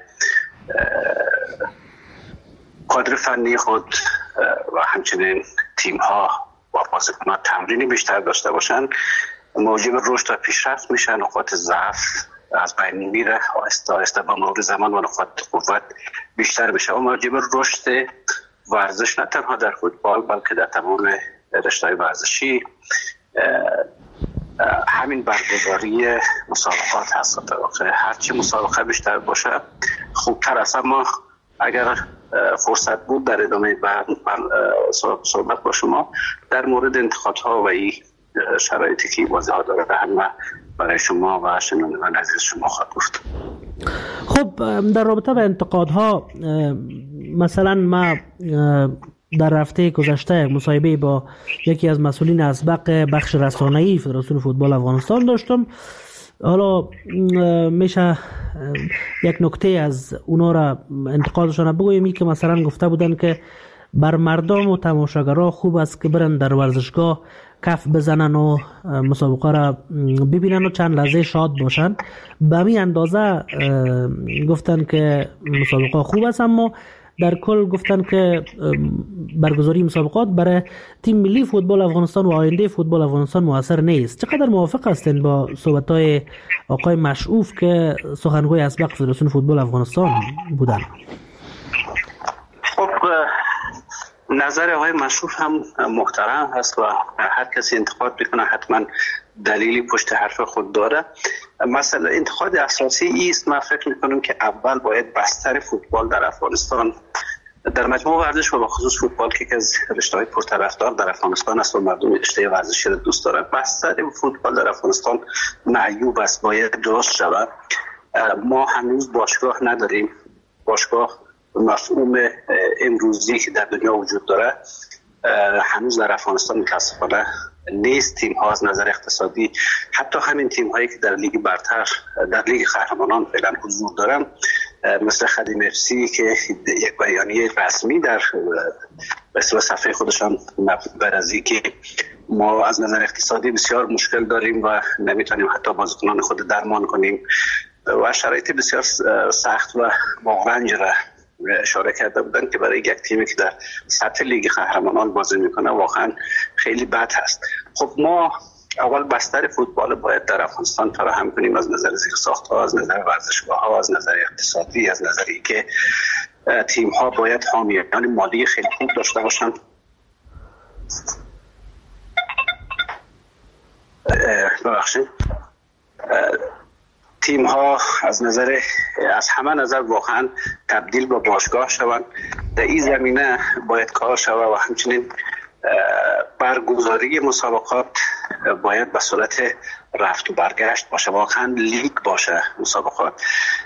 کادر فنی خود و همچنین تیم ها و بازیکنان تمرینی بیشتر داشته باشن، موجب رشد و پیشرفت میشن. نقاط ضعف از بین میره، آهسته آهسته با مرور زمان و نقاط قوت بیشتر بشه و موجب رشد ورزش نه تنها در فوتبال بلکه در تمام رشته‌های ورزشی همین برگزاری مسابقات هست. هرچی مسابقه بیشتر باشه خوبتر است. اما اگر فرصت بود در ادامه بعد صحبت با شما در مورد انتقادها و این شرایطی که واضح داره هم برای شما و شنوندگان عزیز شما خواهد گفت. خب در رابطه با انتقادها، مثلا ما در هفته گذشته مصاحبه با یکی از مسئولین اسبق بخش رسانه‌ای فدراسیون فوتبال افغانستان داشتم. حالا میشه یک نکته از اونا را انتقادشان بگویم که مثلا گفته بودن که بر مردم و تماشاگرها خوب است که برن در ورزشگاه کف بزنن و مسابقه را ببینن و چند لحظه شاد باشن. به همین اندازه گفتن که مسابقه خوب است، اما در کل گفتن که برگزاری مسابقات برای تیم ملی فوتبال افغانستان و آینده فوتبال افغانستان موثر نیست. چقدر موافق هستین با صحبت‌های آقای مشعوف که سخنگوی اسبق فدراسیون فوتبال افغانستان بودن؟ خب نظر آقای مشعوف هم محترم هست و هر کسی انتقاد بکنه حتما دلیلی پشت حرف خود داره. مثلا انتقاد اساسی است، من فکر میکنم که اول باید بستر فوتبال در افغانستان در مجموع ورزش و بخصوص فوتبال که از رشته‌های پرطرفدار در افغانستان است و مردم رشته ورزشی را دوست دارن، بستر فوتبال در افغانستان معیوب است، باید درست شود. ما هنوز باشگاه نداریم. باشگاه مفهوم امروزی که در دنیا وجود داره هنوز در افغانستان متاسفانه نیست. تیم ها از نظر اقتصادی، حتی همین تیم هایی که در لیگ برتر در لیگ قهرمانان فعلا حضور دارن مثل خدیم اف سی که یک بیانیه رسمی در مثل صفحه خودشان برازی که ما از نظر اقتصادی بسیار مشکل داریم و نمیتونیم حتی بازیکنان خود درمان کنیم و شرایط بسیار سخت و با رنج را اشاره کرده بودن که برای یک تیمی که در سطح لیگ قهرمانان بازی میکنه واقعا خیلی بد هست. خب ما اول بستر فوتبال باید در افغانستان فراهم کنیم از نظر زیرساخت‌ها، از نظر ورزشگاه‌ها، از نظر اقتصادی، از نظر اینکه تیم‌ها باید حامیان مالی خیلی خوب داشته باشن. ببخشید تیم ها از نظر از همه نظر واقعا تبدیل به باشگاه شوند. در این زمینه باید کار شود و همچنین برگزاری مسابقات باید به صورت رفت و برگشت باشه، واقعا لیگ باشه. مسابقات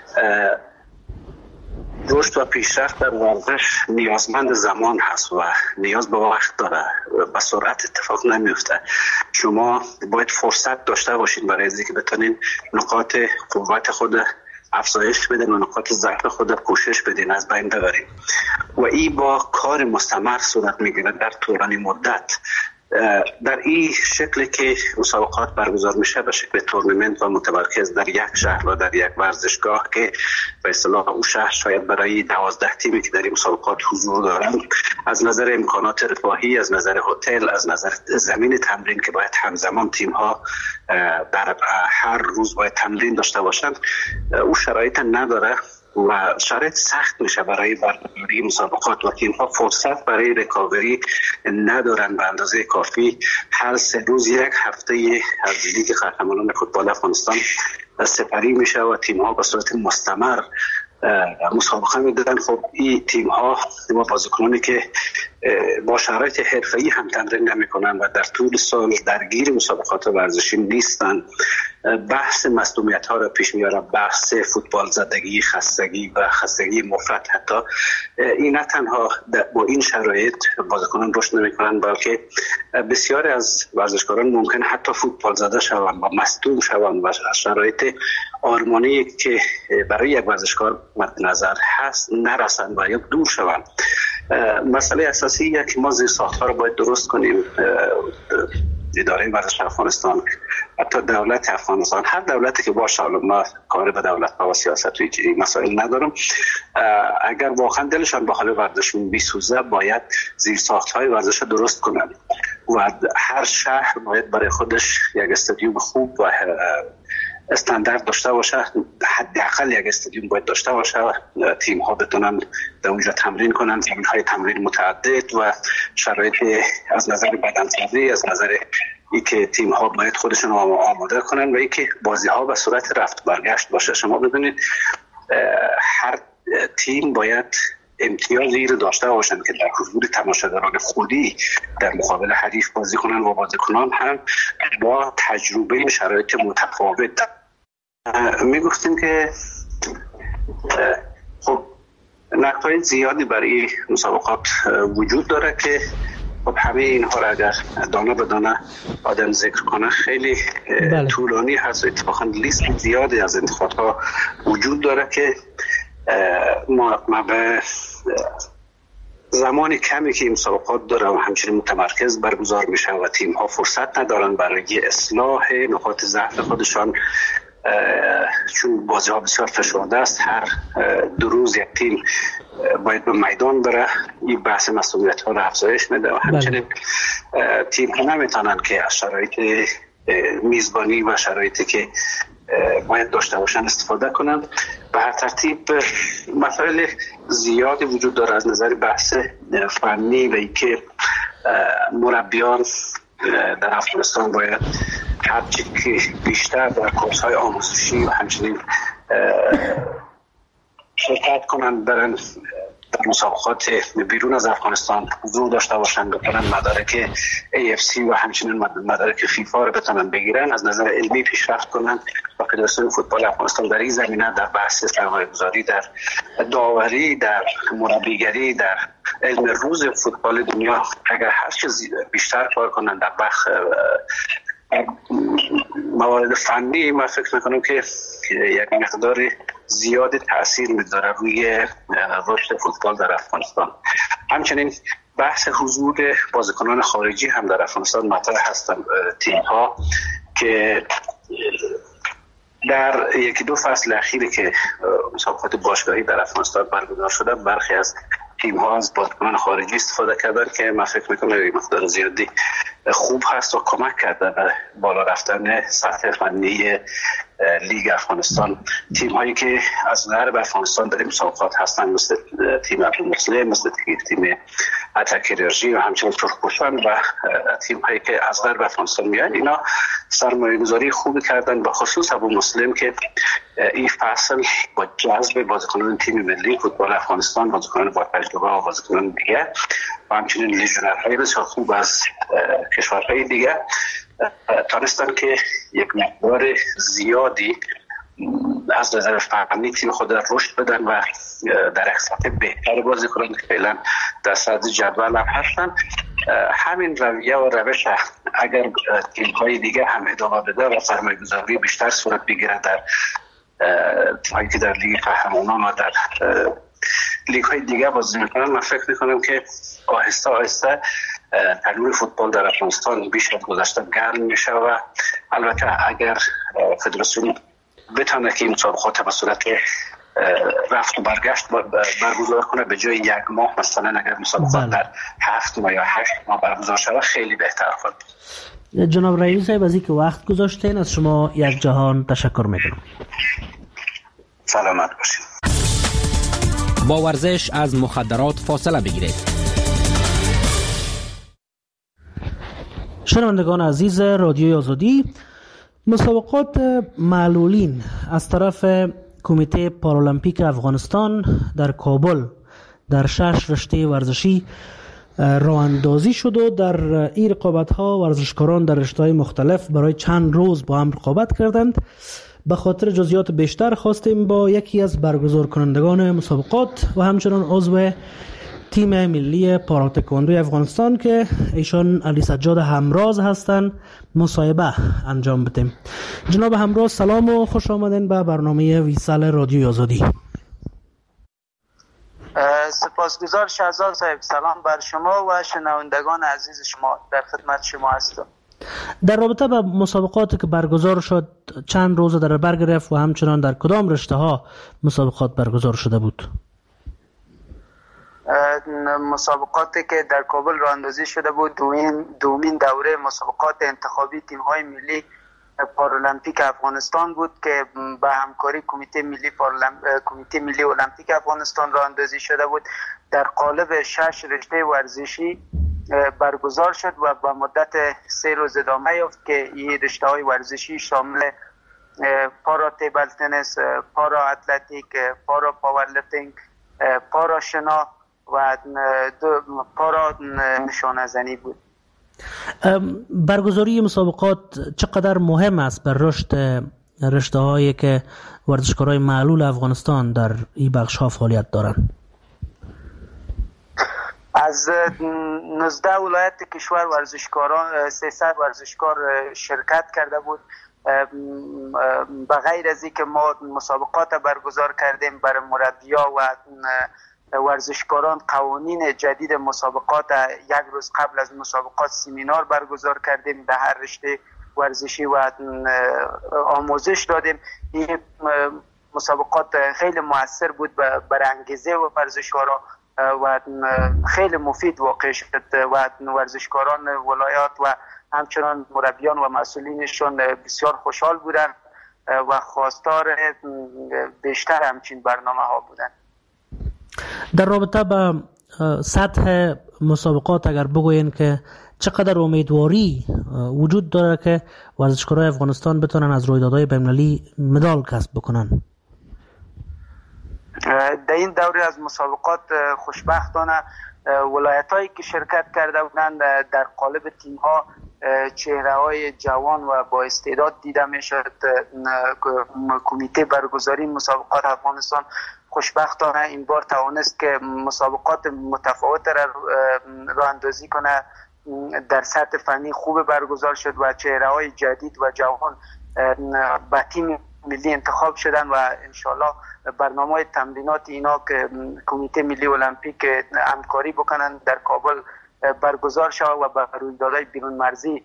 رشد و پیشرفت در ورزش نیازمند زمان هست و نیاز به وقت داره، به سرعت اتفاق نمیفته. شما باید فرصت داشته باشید برای اینکه بتونین نقاط قوت خود افزایش بدین و نقاط ضعف خود کوشش بدین از بین ببرین و این با کار مستمر صورت میگیره در طولانی مدت. در این شکلی که مسابقات برگزار میشه به شکل تورنمنت و متمرکز در یک شهر و در یک ورزشگاه که به اصطلاح اون شهر شاید برای دوازده تیمی که در این مسابقات حضور دارند از نظر امکانات رفاهی، از نظر هتل، از نظر زمین تمرین که باید همزمان تیم ها در هر روز باید تمرین داشته باشند، اون شرایط نداره و شرایط سخت میشه برای برگزاری مسابقات و تیم‌ها فرصت برای ریکاوری ندارن به اندازه کافی. هر سه روز یک هفته از لیگ قهرمانان فوتبال افغانستان سپری میشه و تیم‌ها به صورت مستمر مسابقه میدادن. خب این تیم‌ها و بازیکنانی که با شرایط حرفه‌ای هم تمرین نمی‌کنن و در طول سال درگیر مسابقات ورزشی نیستن، بحث مصدومیت‌ها را پیش میاره، بحث فوتبال زدگی، خستگی و خستگی مفرط. حتی این نه تنها با این شرایط بازیکنان رشد نمی‌کنن بلکه بسیاری از ورزشکاران ممکن حتی فوتبال زده شوند و مصدوم شوند و از شرایط آرمانی که برای یک ورزشکار مد نظر هست نرسند و یا دور شوند. مسئله اساسی اینه که ما زیرساخت‌ها رو باید درست کنیم. اداره ورزش افغانستان، حتی دولت افغانستان، هر دولتی که باشه، ما کار به دولت و سیاست و این مسائل ندارم، اگر واقعا دلشان به حال ورزش میسوزه باید زیرساخت‌های ورزش درست کنن و هر شهر باید برای خودش یک استادیوم خوب و استاندارد داشته باشه. حداقل یک استادیوم باید داشته باشه و تیم ها بتونن در اونجا تمرین کنن، زمین های تمرین متعدد و شرایط از نظر بدنسازی، از نظر اینکه تیم ها باید خودشون آماده کنن و اینکه بازی ها به صورت رفت برگشت باشه. شما ببینید هر تیم باید امتیازی رو داشته باشن که در حضور تماشاگران خودی در مقابل حریف بازی کنن و بازیکنان هم با تجربه شرایط متفاوت. می گفتیم که خب نقطه‌های زیادی برای مسابقات وجود داره که خب همه اینها را اگر دانه به دانه آدم ذکر کنه خیلی بله. طولانی هست. اتفاقا لیست زیادی از انتخابات وجود داره که ما, ما به زمانی کمی که این مسابقات داره و همچنین متمرکز برگزار میشه و تیم ها فرصت ندارن برای اصلاح نقاط ضعف خودشان، چون بازی ها بسیار فشرده است. هر دو روز یک تیم باید به میدان بره، این بحث مسئولیت ها را افزایش میده و همچنین تیم ها نمیتونن که از شرایط میزبانی و شرایطی که باید داشته باشن استفاده کنن. به هر ترتیب مسائل زیادی وجود داره از نظر بحث فنی و اینکه مربیان در افغانستان باید هرچی که بیشتر در کورس های آموزشی و همچنین شرکت کنن، برن در مسابقات بیرون از افغانستان حضور داشته باشن، بتونن مدارک ای اف سی و همچنین مدارک فیفا رو بتونن بگیرن، از نظر علمی پیشرفت کنن و فدراسیون فوتبال افغانستان در این زمینه در بحث سرمایه‌گذاری، در داوری، در مربیگری، در علم روز فوتبال دنیا اگر هر چیز بیشتر کار کنن در بخش موارد فنی، من فکر میکنم که یک مقدار زیاد تأثیر میذاره روی رشد فوتبال در افغانستان. همچنین بحث حضور بازیکنان خارجی هم در افغانستان مطرح هستن. تیم ها که در یکی دو فصل اخیری که مسابقات باشگاهی در افغانستان برگزار شده، برخی از تیم ها از بازیکنان خارجی استفاده کردن که من فکر میکنم یک مقدار زیادی خوب هست و کمک کرده به بالا رفتن سطح فنی لیگ افغانستان. تیم هایی که از غرب افغانستان در این مسابقات هستند مثل تیم ابوالمسلم، مثل تیم اتک انرژی و همچنین ترکپوشان و تیم هایی که از غرب افغانستان میان، اینا سرمایه گذاری خوبی کردن، به خصوص ابوالمسلم که این فصل با جذب بازیکنان تیم ملی فوتبال افغانستان، بازیکنان با تجربه و بازیکنان دیگه و همچنین لیژنرهای بسیار خوب از کشورهای دیگه تانستن که یک مقدار زیادی از نظر فنی تیم خود رشد بدن و در سطح بهتر بازی کنن که فعلا در صدر جدول هم هستن. همین رویه و روش اگر تیم‌های دیگه هم ادامه بده و سرمایه‌گذاری بیشتر صورت بگیره در تیم‌هایی که در لیگ قهرمانان و در لیگ های دیگه بازی میکنن، من فکر میکنم که آهسته آهسته تنوع فوتبال در افغانستان بیش از گذشته گرم میشه و البته اگر فدراسیون بتونه که این مسابقات به صورت رفت و برگشت برگزار کنه به جای یک ماه، مثلا اگر مسابقات در هفت ماه یا هشت ماه برگزار شود خیلی بهتر خواهد. جناب رئیس صاحب از اینکه وقت گذاشتین از شما یک جهان تشکر میکنم. سلامت باشید. با ورزش از مخدرات فاصله بگیرید. شنوندگان عزیز رادیوی آزادی، مسابقات معلولین از طرف کمیته پارالمپیک افغانستان در کابل در شش رشته ورزشی راه اندازی شد و در این رقابت ها ورزشکاران در رشته‌های مختلف برای چند روز با هم رقابت کردند. به خاطر جزئیات بیشتر خواستیم با یکی از برگزار کنندگان مسابقات و همچنان عضو تیم ملی پاراتکواندو افغانستان که ایشان علی سجاد همراز هستند مصاحبه انجام بدیم. جناب همراز سلام و خوش آمدین به برنامه ویسال رادیوی آزادی. سپاسگزار شهزاد صاحب. سلام بر شما و شنوندگان عزیز شما، در خدمت شما هستم. در رابطه با مسابقاتی که برگزار شد چند روز در بر گرفت و همچنان در کدام رشته ها مسابقات برگزار شده بود؟ مسابقاتی که در کابل راه اندازی شده بود دومین دومین دوره مسابقات انتخابی تیم‌های ملی پارالمپیک افغانستان بود که با همکاری کمیته ملی پارلم... کمیته ملی المپیک افغانستان راه اندازی شده بود. در قالب شش رشته ورزشی برگزار شد و با مدت سه روز ادامه یافت که این رشته‌های ورزشی شامل پارا تیبل تنیس، پارا اتلتیک، پارا پاورلیفتینگ، پارا شنا و پارا نشانه زنی بود. برگزاری مسابقات چقدر مهم است بر رشد رشته‌هایی که ورزشکارای معلول افغانستان در این بخش‌ها فعالیت دارند؟ از نوزده ولایت کشور ورزشکاران سیصد ورزشکار شرکت کرده بود. بغیر از اینکه ما مسابقات برگزار کردیم برای مربی‌ها و ورزشکاران قوانین جدید مسابقات یک روز قبل از مسابقات سمینار برگزار کردیم، در هر رشته ورزشی و آموزش دادیم. این مسابقات خیلی مؤثر بود برای انگیزه و ورزشکاران و خیلی مفید واقع شد و ورزشکاران ولایات و همچنان مربیان و مسئولینشون بسیار خوشحال بودند و خواستار بیشتر همچین برنامه ها بودند. در رابطه با سطح مسابقات اگر بگوین که چقدر امیدواری وجود داره که ورزشکارای افغانستان بتونن از رویدادهای بین‌المللی مدال کسب بکنن؟ در این دوره از مسابقات خوشبختانه ولایت‌هایی که شرکت کرده بودند در قالب تیم‌ها چهره‌های جوان و با استعداد دیده می‌شد. کمیته برگزاری مسابقات افغانستان خوشبختانه این بار توانست که مسابقات متفاوت را راه اندازی کنه. در سطح فنی خوب برگزار شد و چهره‌های جدید و جوان به تیم ملی انتخاب شدن و انشالله برنامه تمرینات اینا که کمیته ملی المپیک همکاری بکنن در کابل برگزار شود و به رویدادهای بیرون مرزی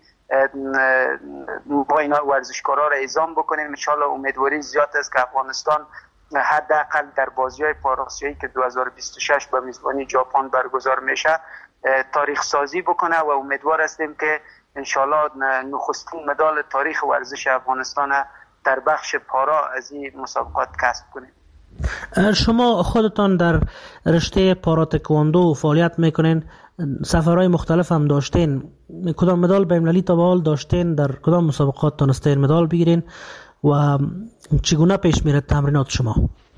با اینا ورزشکارا را اعزام بکنیم. انشالله امیدواری زیاد است که افغانستان حداقل در بازی‌های پاراسیایی که دو هزار و بیست و شش به میزبانی ژاپن برگزار میشه تاریخ سازی بکنه و امیدوار هستیم که انشالله نخستین مدال تاریخ ورزش افغانستان در بخش پارا از این مسابقات کسب کنیم. شما خودتان در رشته پارا تکواندو فعالیت میکنین، سفرهای مختلف هم داشتین، کدام مدال بین‌المللی تا به حال داشتین؟ در کدام مسابقات تونستین مدال بگیرین و چگونه پیش میره تمرینات شما؟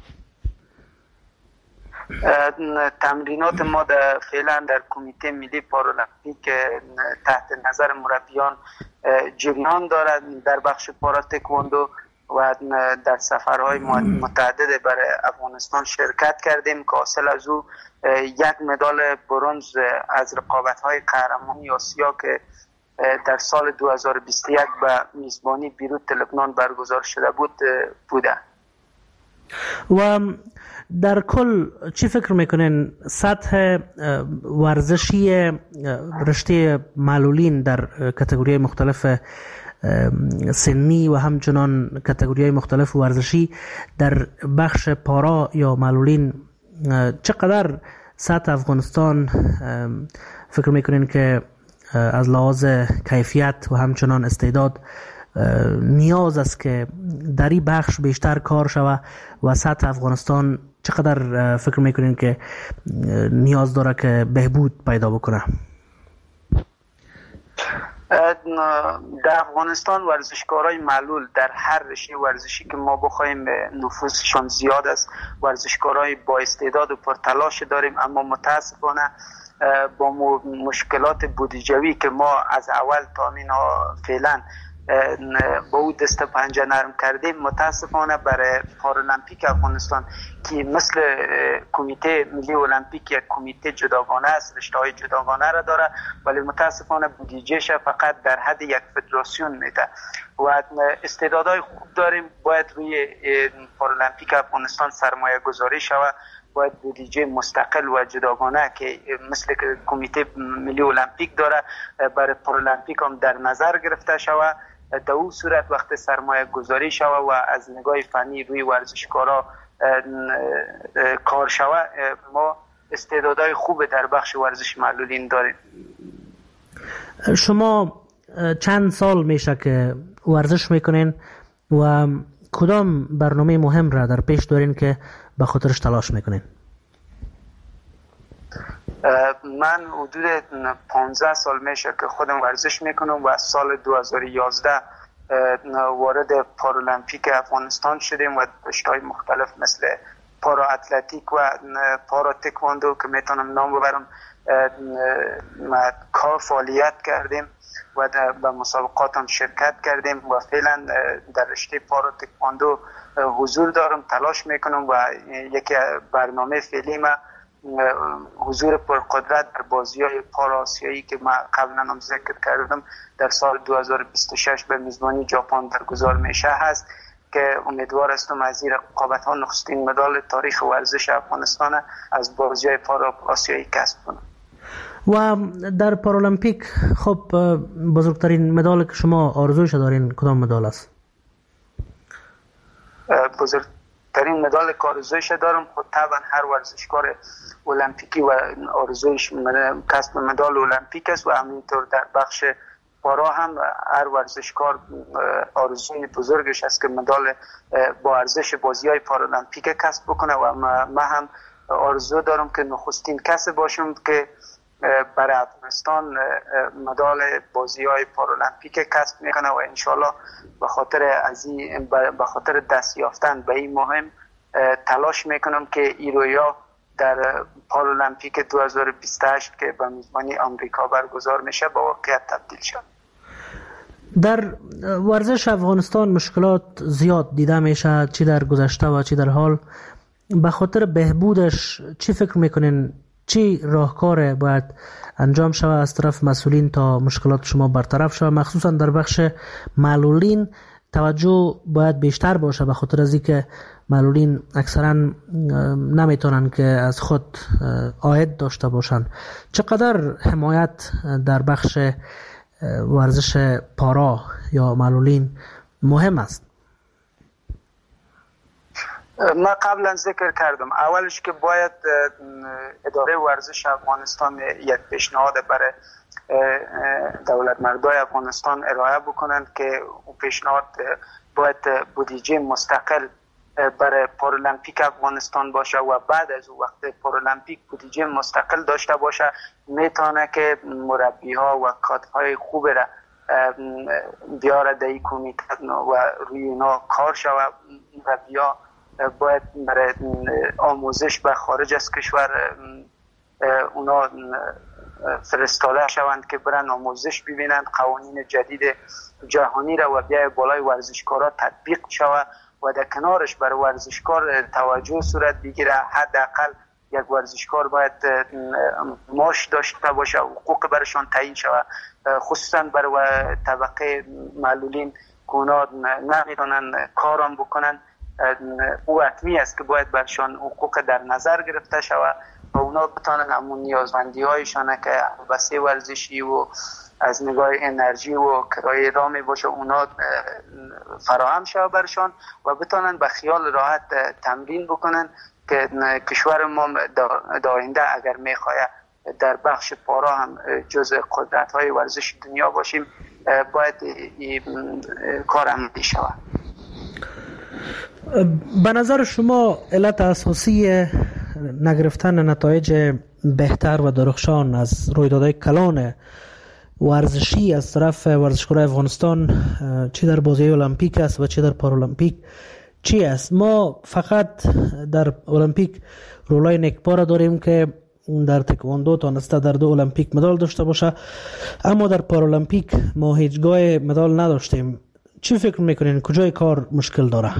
تمرینات ما در فعلا در کمیته ملی پارالمپیک تحت نظر مربیان جریان دارد در بخش پارا تکواندو و در سفرهای متعدد برای افغانستان شرکت کردیم که حاصل از او یک مدال برنز از رقابت‌های قهرمانی آسیا که در سال دو هزار و بیست و یک به میزبانی بیروت لبنان برگزار شده بود بوده. و در کل چی فکر میکنین سطح ورزشی رشته معلولین در کاتگوری مختلف سنی و همچنان کاتگوری مختلف ورزشی در بخش پارا یا معلولین چقدر سطح افغانستان فکر میکنین که از لحاظ کیفیت و همچنان استعداد نیاز است که در این بخش بیشتر کار شود و سطح افغانستان چقدر فکر میکنین که نیاز داره که بهبود پیدا بکنه؟ در افغانستان ورزشکارای معلول در هر رشته ورزشی که ما بخوایم نفوذشان زیاد است، ورزشکارای با استعداد و پرتلاش داریم، اما متاسفانه با مشکلات بودجوی که ما از اول تا اینا فعلا با او دست پنجه نرم کردیم، متاسفانه برای پارالمپیک افغانستان که مثل کمیته ملی المپیک یک کمیته جداگانه است، رشته‌های جداگانه را داره، ولی متاسفانه بودجهش فقط در حد یک فدراسیون میده و استعدادهای خوب داریم. باید روی پارالمپیک افغانستان سرمایه گذاری شود، باید بودجه مستقل و جداگانه که مثل کمیته ملی المپیک داره برای پارالمپیک هم در نظر گرفته شود. در اون صورت وقت سرمایه گذاری شود و از نگاه فنی روی ورزشکارا کار شود، ما استعدادهای خوب در بخش ورزش معلولین داریم. شما چند سال میشه که ورزش میکنین و کدام برنامه مهم را در پیش دارین که به خاطرش تلاش میکنین؟ من حدود پانزده سال میشه که خودم ورزش میکنم و از سال دو هزار و یازده وارد پارالمپیک افغانستان شدیم و رشته‌های مختلف مثل پارا اتلتیک و پارا تکواندو که میتونم نام ببرم کار فعالیت کردیم و به مسابقات هم شرکت کردیم و فعلا در رشته پارا تکواندو حضور دارم، تلاش میکنم و یکی برنامه فعلی ما حضور پرقدرت در بازی‌های پارا آسیایی که ما قبلا هم ذکر کردم در سال دو هزار و بیست و شش به میزبانی ژاپن برگزار میشه هست که امیدوار هستم از این رقابت‌ها نخستین مدال تاریخ ورزش افغانستان از بازی‌های پارا آسیایی کسب کنم. و در پارالمپیک خب بزرگترین مدال که شما آرزویش دارین کدام مدال است؟ بزرگترین مدال که آرزویش دارم خود طبعا هر ورزشکار المپیکی و آرزویش کسب مدال المپیک است و همینطور در بخش پارا هم هر ورزشکار آرزوی بزرگش است که مدال با ارزش بازی‌های پارالمپیک کسب بکنه و ما هم آرزو دارم که نخستین کسی باشم که برای افغانستان مدال بازی‌های پارالمپیک کسب میکنه و انشالله به خاطر از این به خاطر دست یافتن به این مهم تلاش میکنم که این رویا در پارالمپیک دو هزار و بیست و هشت که به میزبانی آمریکا برگزار میشه با واقعیت تبدیل شد. در ورزش افغانستان مشکلات زیاد دیده میشه، چی در گذشته و چی در حال. به خاطر بهبودش چی فکر میکنین؟ چی راهکار باید انجام شود از طرف مسئولین تا مشکلات شما برطرف شود؟ مخصوصا در بخش معلولین توجه باید بیشتر باشه به خاطر از اینکه معلولین اکثرا نمیتونن که از خود عاید داشته باشن. چقدر حمایت در بخش ورزش پارا یا معلولین مهم است؟ ما قبلا ذکر کردم اولش که باید اداره ورزش افغانستان یک پیشنهاد برای دولت مردای افغانستان ارائه بکنند که پیشنهاد باید بودجه مستقل برای پارالمپیک افغانستان باشه و بعد از او وقت پارالمپیک بودجه مستقل داشته باشه، میتونه که مربی ها و کادرهای خوب را بیاره در این کمیته و روی اینا کار شوه. مربی ها باید برای آموزش به خارج از کشور اونا فرستاده شوند که برن آموزش ببینند، قوانین جدید جهانی را و بیای بالای ورزشکارا تطبیق شوه و در کنارش بر ورزشکار توجه صورت بگیره. حداقل یک ورزشکار باید معاش داشته باشه، حقوق برشان تعیین شوه، خصوصا برای طبقه معلولین که اونا نمیتونن کاران بکنن. او حتمی است که باید برشان حقوق در نظر گرفته شوه و اونا بتانن همون نیازمندی هایشان که بسیار ورزشی و از نگاه انرژی و کرایه رامی باشه اونا فراهم شوه برشان و بتانن به خیال راحت تمرین بکنن که کشور ما در آینده اگر میخواه در بخش پارا هم جز قدرت های ورزش دنیا باشیم باید کار عملی شوه. به نظر شما علت اساسی نگرفتن نتایج بهتر و درخشان از رویدادهای کلان ورزشی از طرف ورزشکاران افغانستان چی در بازی المپیک است و چی در پارالمپیک چی است؟ ما فقط در المپیک رولای نکبار داریم که در تکواندو تانسته در دو المپیک مدال داشته باشه، اما در پارالمپیک ما هیچگاه مدال نداشتیم. چی فکر میکنین کجای کار مشکل داره؟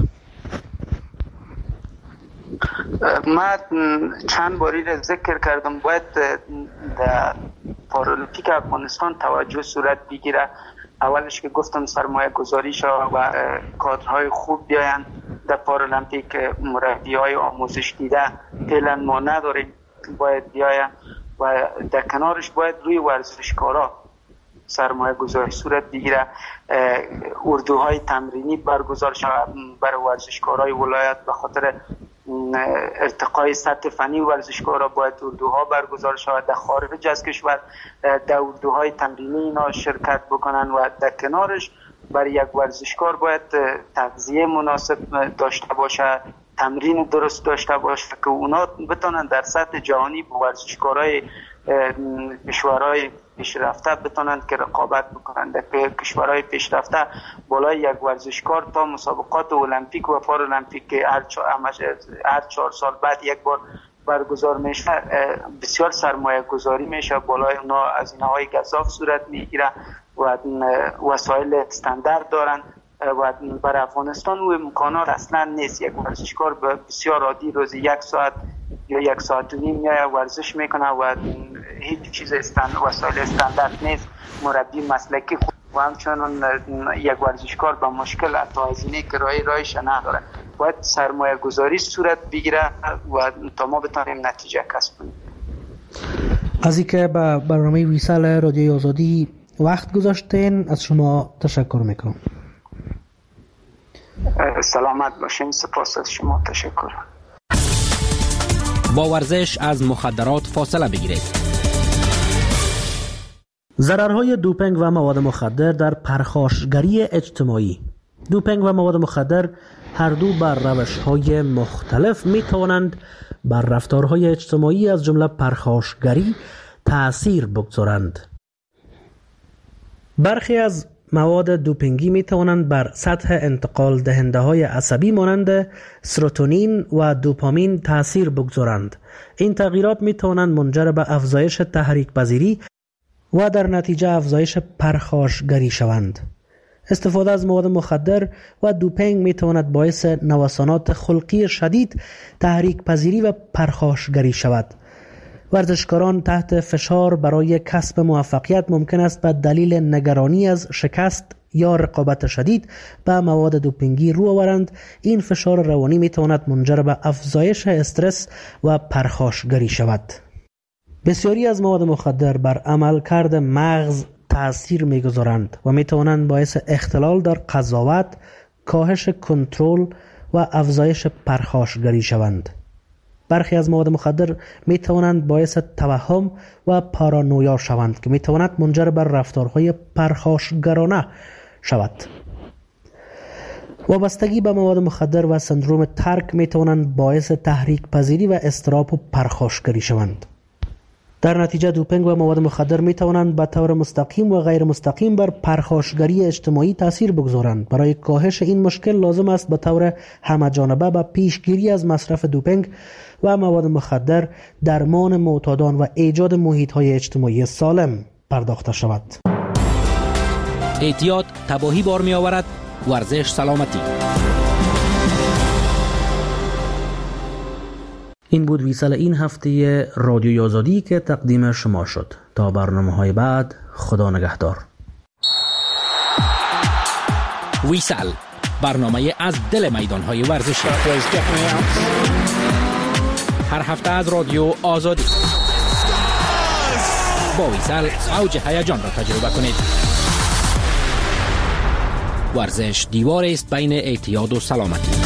من چند باری را ذکر کردم باید در پارالمپیک افغانستان توجه صورت بگیره. اولش که گفتم سرمایه گذاری شود و کادرهای خوب بیاین در پارالمپیک. مربی های آموزش دیده فعلا ما نداریم، باید بیاین و در کنارش باید روی ورزشکارا سرمایه گذاری صورت بگیره. اردوهای تمرینی برگزار شود برای ورزشکارای ولایت به خاطر ارتقای سطح فنی ورزشکارا باید اردوها برگزار شود در خارج از کشور، در اردوهای تمرینی اینا شرکت بکنن و در کنارش برای یک ورزشکار باید تغذیه مناسب داشته باشه، تمرین درست داشته باشه که اونا بتونن در سطح جهانی با ورزشکارای کشورهای پیشرفته بتونن که رقابت بکنن. در کشورهای پیشرفته بالای یک ورزشکار تا مسابقات المپیک و پارالمپیک که هر هر چهار سال بعد یک بار برگزار میشه بسیار سرمایه گذاری میشه، بالای اونا از اینهای گزاف صورت میگیره و وسایل استاندارد دارن و برای افغانستان و امکانات اصلا نیست. یک ورزشکار بسیار عادی روزی یک ساعت یا یک ساعت و نیم میایه ورزش میکنه و هیچ چیز استاند وسایل استاندارد نیست. مربی مسلکی خوب و همچنان یک ورزشکار با مشکل حتی هزینه کرایه رایش نداره. باید سرمایه گذاری صورت بگیره و تا ما بتونیم نتیجه کسب کنیم. از اینکه به برنامه ویسال رادیوی آزادی وقت گذاشتین از شما تشکر میکنم. سلامت باشین. سپاس از شما. تشکر. با ورزش از مخدرات فاصله بگیرید. ضررهای دوپینگ و مواد مخدر در پرخاشگری اجتماعی. دوپینگ و مواد مخدر هر دو بر روش‌های مختلف می توانند بر رفتارهای اجتماعی از جمله پرخاشگری تأثیر بگذارند. برخی از مواد دوپینگی می توانند بر سطح انتقال دهنده های عصبی مانند سروتونین و دوپامین تأثیر بگذارند. این تغییرات می توانند منجر به افزایش تحریک پذیری و در نتیجه افزایش پرخاشگری شوند. استفاده از مواد مخدر و دوپینگ می تواند باعث نوسانات خلقی شدید، تحریک پذیری و پرخاشگری شود. ورزشکاران تحت فشار برای کسب موفقیت ممکن است به دلیل نگرانی از شکست یا رقابت شدید به مواد دوپینگی رو آورند. این فشار روانی می تواند منجر به افزایش استرس و پرخاشگری شود. بسیاری از مواد مخدر بر عملکرد مغز تأثیر می‌گذارند و می‌توانند باعث اختلال در قضاوت، کاهش کنترل و افزایش پرخاشگری شوند. برخی از مواد مخدر می توانند باعث توهم و پارانویا شوند که می تواند منجر بر رفتارهای پرخاشگرانه شود. وابستگی به مواد مخدر و سندروم ترک می توانند باعث تحریک پذیری و اضطراب و پرخاشگری شوند. در نتیجه دوپینگ و مواد مخدر می توانند به طور مستقیم و غیر مستقیم بر پرخاشگری اجتماعی تاثیر بگذارند. برای کاهش این مشکل لازم است به طور همه‌جانبه به پیشگیری از مصرف دوپینگ و مواد مخدر، درمان معتادان و ایجاد محیط‌های اجتماعی سالم پرداخته شود. اعتیاد تباهی بار می آورد. ورزش سلامتی. این بود ویسال این هفته رادیوی آزادی که تقدیم شما شد. تا برنامه‌های بعد، خدا نگهدار. ویسال، برنامه از دل میدان‌های ورزشی. هر هفته از رادیو آزادی. با ویسال اوج هیجان را تجربه کنید. ورزش دیوار است بین اعتیاد و سلامتی.